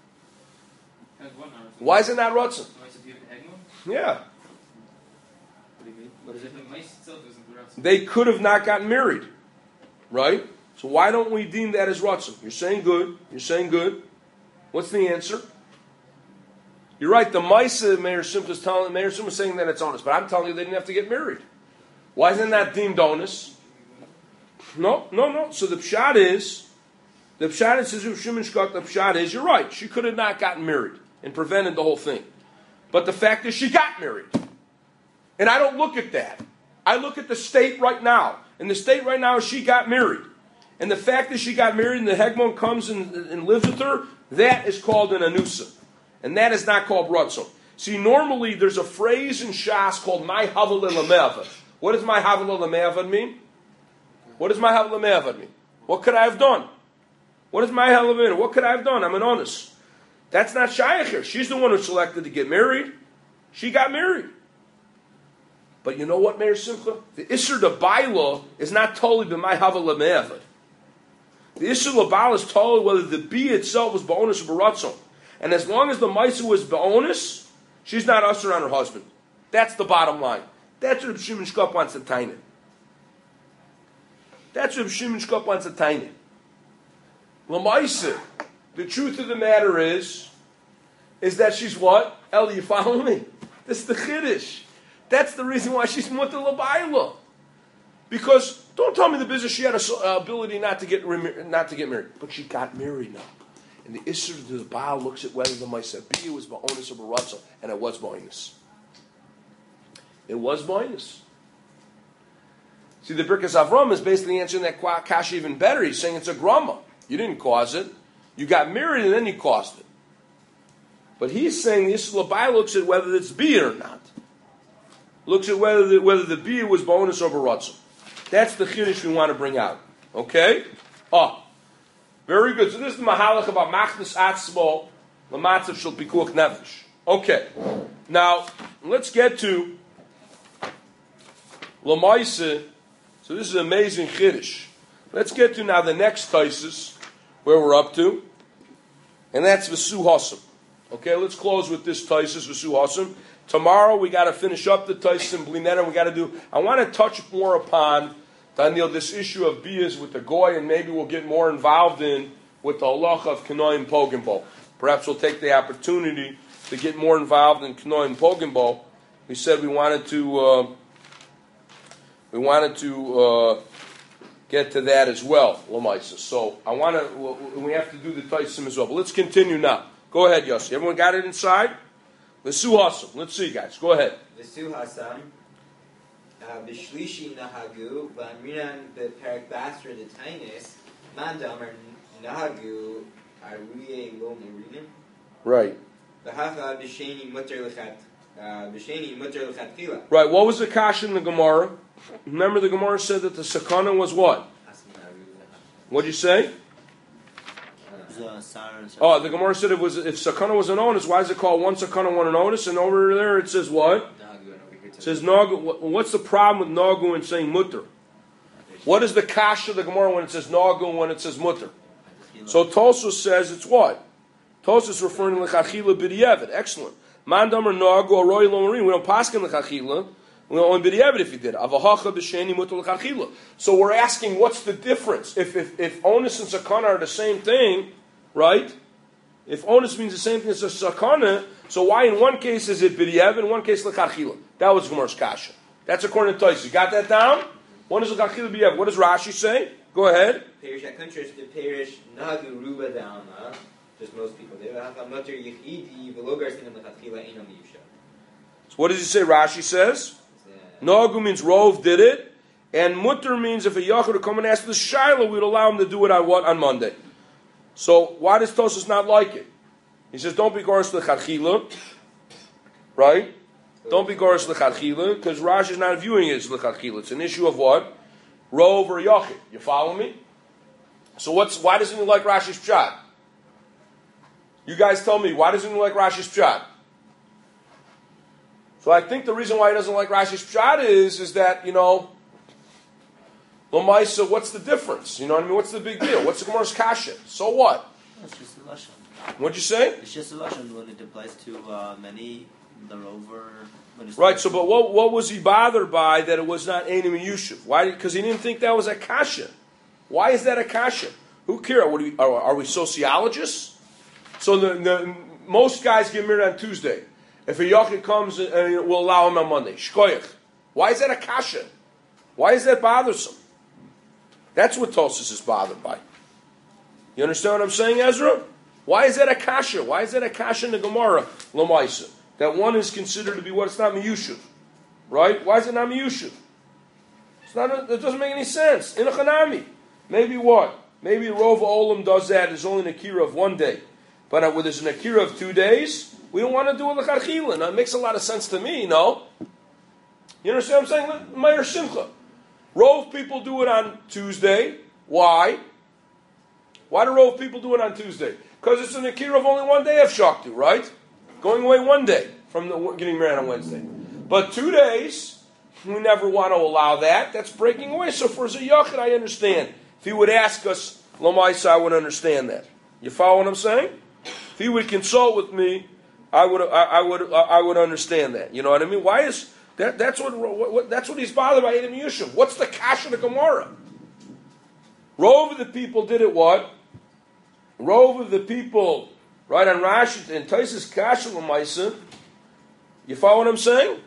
Why is it not rotzen? Yeah. What do you mean? What is it? They could have not gotten married, right? So why don't we deem that as rotzen? You're saying good. You're saying good. What's the answer? You're right. The Maisa Meir Simcha is telling Meir Simcha is saying that it's honest, but I'm telling you they didn't have to get married. Why isn't that deemed honest? No, no, no. So the pshat is, the pshat is, says Shimon Shkot, the pshat is, you're right. She could have not gotten married and prevented the whole thing. But the fact is she got married. And I don't look at that. I look at the state right now. And the state right now is she got married. And the fact that she got married and the Hegmon comes and, and lives with her, that is called an anusa. And that is not called ratzon. See, normally there's a phrase in Shas called my havel elameavad. What does my havel elameavad mean? What does my havel elameavad mean? What could I have done? What is my havel elameavad? What could I have done? I'm an honest. That's not shaykher. She's the one who selected to get married. She got married. But you know what, Meir Simcha? The Isser de Baila is not totally b'may havel elameavad. The Isser de Baila is totally whether the bee itself was ba'onus or baratzon. And as long as the Maisa was ba'onus, she's not usher on her husband. That's the bottom line. That's what Shimon Shkop wants to tie in. That's what Shimon Shkop wants to tie in. L'maisa, the truth of the matter is, is that she's what? Eli, you follow me? This is the Chiddush. That's the reason why she's mutar l'bayla. Because, don't tell me the business she had an uh, ability not to get not to get married. But she got married now. And the Isser of the Baal looks at whether the Maisa Bia was ba'onus or baratzah, and it was ba'onus. It was ba'onus. See, the Birkas Avram is basically answering that kasha even better. He's saying it's a grama. You didn't cause it. You got married and then you caused it. But he's saying the Isser of the Baal looks at whether it's Bia or not. Looks at whether the, whether the Bia was ba'onus or baratzah. That's the chiddush we want to bring out. Okay? Oh. Very good. So this is the mahalach about machnas atzmo l'matzav shel pikuach nefesh. Okay. Now let's get to l'maisa. So this is an amazing chiddush. Let's get to now the next taisus where we're up to, and that's v'su hasam. Okay. Let's close with this taisus v'su hasam. Tomorrow we got to finish up the taisus and blineta. We got to do. I want to touch more upon, Daniel, this issue of bias with the goy, and maybe we'll get more involved in with the halacha of Kenoim Pogenbo. Perhaps we'll take the opportunity to get more involved in Kenoim Pogenbo. We said we wanted to uh, we wanted to uh, get to that as well, Lamaisa. So I want to. We have to do the Taisim as well. But let's continue now. Go ahead, Yossi. Everyone got it inside? V'su hasam. Let's see, guys. Go ahead. V'su hasam. B'shlishi nahagu v'amrinan b'perek basra detainis man damer nahagu aruye lo meridim. Right. V'hacha b'sheni muter lechat b'sheni muter lechat chila. Right. What was the kasha in the Gemara? Remember, the Gemara said that the sakana was what? What'd you say? Oh, the Gemara said it was if sakana was an onus. Why is it called one sakana, one an onus? And over there it says what? It says nagu. What's the problem with nagu and saying mutter? What is the kasha of the Gemara when it says nagu and when it says mutter? So Tosfos says it's what? Tosfos is referring to l'chachila b'diavad. Excellent. Mandam or nagu or roy lomarin. We don't paskin l'chachila. We only b'diavad if he did. Avahacha b'sheni mutar l'chachila. So we're asking, what's the difference? If if if onus and sakana are the same thing, right? If onus means the same thing as a sakana, so why in one case is it b'diavad, in one case l'chachila? That was Gemara's kasha. That's according to Tosfos. You got that down? One is l'chachila b'diavad. What does Rashi say? Go ahead. Perish at countries the perish nagu ruba da'alma. Just most people do. Hacha mutar yichidi v'lo garsin l'chachila einam yusha. So what does he say? Rashi says Nagu means Rov did it, and Mutter means if a Yachid would come and ask the Shiloh, we'd allow him to do it on what? On Monday. So why does Tosfos not like it? He says, don't be Goros L'Chadchila, right? Don't be Goros L'Chadchila, because Rashi is not viewing it as L'Chadchila. It's an issue of what? Rov or Yachid. You follow me? So what's why doesn't he like Rashi's Pshat? You guys tell me, why doesn't he like Rashi's Pshat? So I think the reason why he doesn't like Rashi's Pshat is, is that, you know, L'maisa, what's the difference? You know what I mean? What's the big deal? What's the Gemara's kasha? So what? It's just a lashon. What'd you say? It's just a lashon when it applies to uh, many, the rover. When it's Right. So, but what what was he bothered by that it was not Einim and Yusuf? Why? Because he didn't think that was a kasha. Why is that a kasha? Who cares? What do we, are, are we sociologists? So the, the most guys get married on Tuesday. If a Yachid comes, and we'll allow him on Monday. Shkoyach. Why is that a kasha? Why is that bothersome? That's what Tosfos is bothered by. You understand what I'm saying, Ezra? Why is that a kasha? Why is that a kasha in the Gemara? L'maisa. That one is considered to be what? It's not miyushuv. Right? Why is it not miyushuv? It's not. A, it doesn't make any sense. In a chanami. Maybe what? Maybe Rov Olam does that. There's only an akira of one day. But when there's an akira of two days, we don't want to do it l'chadchila. Now, it makes a lot of sense to me, no? You understand what I'm saying? Meir Simcha. Rove people do it on Tuesday. Why? Why do Rove people do it on Tuesday? Because it's an akira of only one day of Shaktu, right? Going away one day from the, getting married on Wednesday. But two days, we never want to allow that. That's breaking away. So for Zayachid, I understand. If he would ask us, L'maisa, I would understand that. You follow what I'm saying? If he would consult with me, I would, I, I would, I would understand that. You know what I mean? Why is that? That's what, what that's what he's bothered by. Eidim Yusuf. What's the kasha of the Gemara? Rove of the people did it. What? Rove of the people, right on Rashi and Tosfos kasha l'maisa. You follow what I'm saying?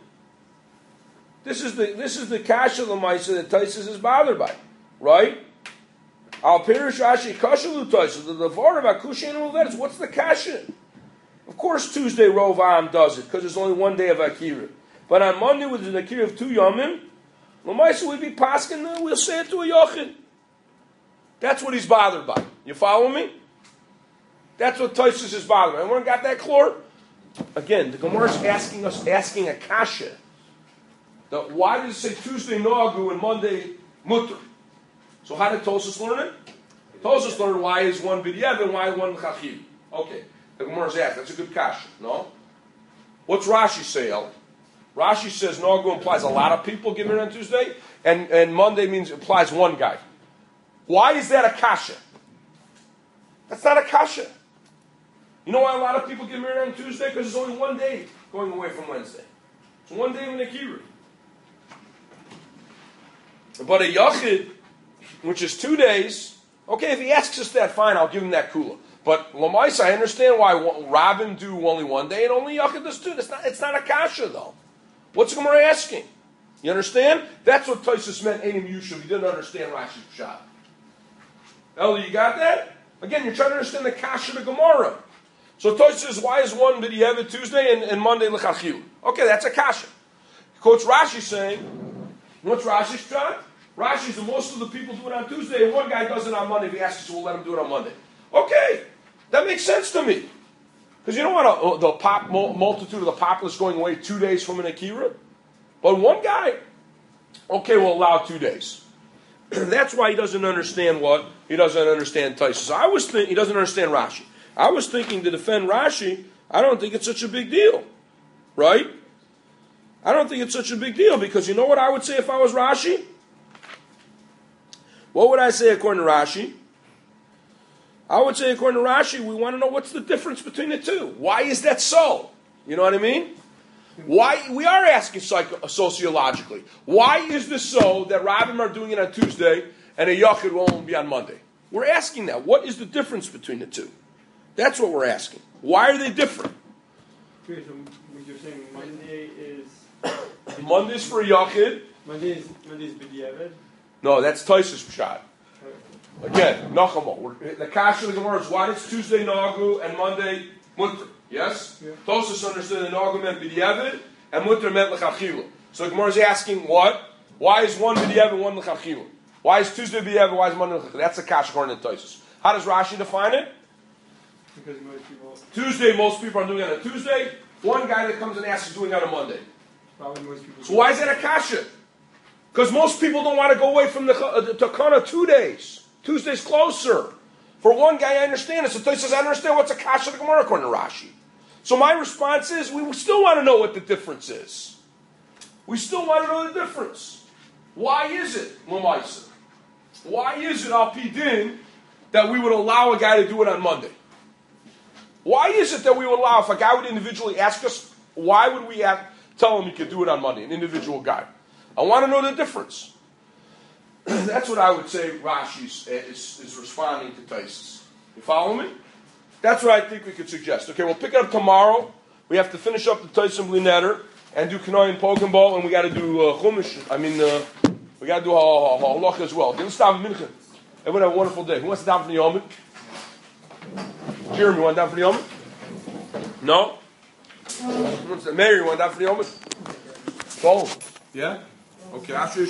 This is the this is the kasha l'maisa that Tosfos is bothered by, right? Al Pirish Rashi kasha l'Tosfos. The devar of akushin and uledes. What's the kasha? Of course, Tuesday Rov Am does it because there's only one day of Akira. But on Monday, with the Akira of two Yomim, L'maisa we'd be paskin. We'll say it to a Yochid. That's what he's bothered by. You follow me? That's what Tosfos is bothered by. Everyone got that clear? Again, the Gemara is asking us, asking a kasha. The, why did it say Tuesday Nagu and Monday Mutter? So how did Tosfos learn it? Tosfos learned why is one b'diavad and why is one chachil. Okay. The Gemara's asked. That's a good kasha, no? What's Rashi say, El? Rashi says Nagu implies a lot of people get married on Tuesday, and, and Monday means implies one guy. Why is that a kasha? That's not a kasha. You know why a lot of people get married on Tuesday? Because there's only one day going away from Wednesday. It's one day of an akira. But a yachid, which is two days, okay, if he asks us that, fine, I'll give him that kula. But L'maisa, I understand why Rabin do only one day and only Yachid does two. It's not, it's not a kasha, though. What's the Gemara asking? You understand? That's what Tosfos meant, Einim Yusuf. He didn't understand Rashi's Pshat. Ellie, you got that? Again, you're trying to understand the kasha of the Gemara. So Tosfos says, why is one b'diavad Tuesday and, and Monday l'chachil? Okay, that's a kasha. He quotes Rashi saying, what's Rashi's Pshat? Rashi says most of the people do it on Tuesday and one guy does it on Monday. If he asks us, we'll let him do it on Monday. Okay. That makes sense to me. Because you don't want a, the pop, multitude of the populace going away two days from an Akira. But one guy, okay, we'll allow two days. That's why he doesn't understand what? He doesn't understand Tosfos. So I was thinking, he doesn't understand Rashi. I was thinking to defend Rashi, I don't think it's such a big deal. Right? I don't think it's such a big deal because you know what I would say if I was Rashi? What would I say according to Rashi? I would say, according to Rashi, we want to know what's the difference between the two. Why is that so? You know what I mean? Why we are asking psycho, sociologically? Why is this so that rabbim are doing it on Tuesday and a yachid will only be on Monday? We're asking that. What is the difference between the two? That's what we're asking. Why are they different? Okay, so what you're saying Monday is Monday's for a yachid. Monday is Monday is b'diavad. No, that's Taisus Pshat. Again, Nachamo. The Kasha of the Gemara is why does Tuesday Nagu and Monday Mutter? Yes? Yeah. Tosus understood that Nagu meant B'diavad and Mutter meant L'chachilu. So the Gemara is asking what? Why is one B'diavad and one L'chachilu? Why is Tuesday B'diavad, why is Monday L'chachilu? That's the Kasha according to Tosus. How does Rashi define it? Because most people Tuesday, most people are doing it on a Tuesday. One guy that comes and asks is doing it on a Monday. probably most people So why is that a Kasha? Because most people don't want to go away from the uh, the Takana two days. Tuesday's closer. For one guy, I understand it. So Tosh says, I understand what's a Kasha of the Gemara according to Rashi. So my response is, we still want to know what the difference is. We still want to know the difference. Why is it, Lamaisa? Why is it, Al Pidin, that we would allow a guy to do it on Monday? Why is it that we would allow, if a guy would individually ask us, why would we ask, tell him he could do it on Monday, an individual guy? I want to know the difference. That's what I would say Rashi is, is, is responding to Taisus. You follow me? That's what I think we could suggest. Okay, we'll pick it up tomorrow. We have to finish up the Taisim Blinetter and do Kanoi and Pokemball, and we got to do uh, Chumash. I mean, uh, we got to do Halach as well. Okay, let's stop in Mincha. Everyone have a wonderful day. Who wants to down for the Yomit? Jeremy, you want down for the Yomit? No? Who wants to? Mary, you want down for the Yomit? Follow. Yeah? Okay, I'll show you.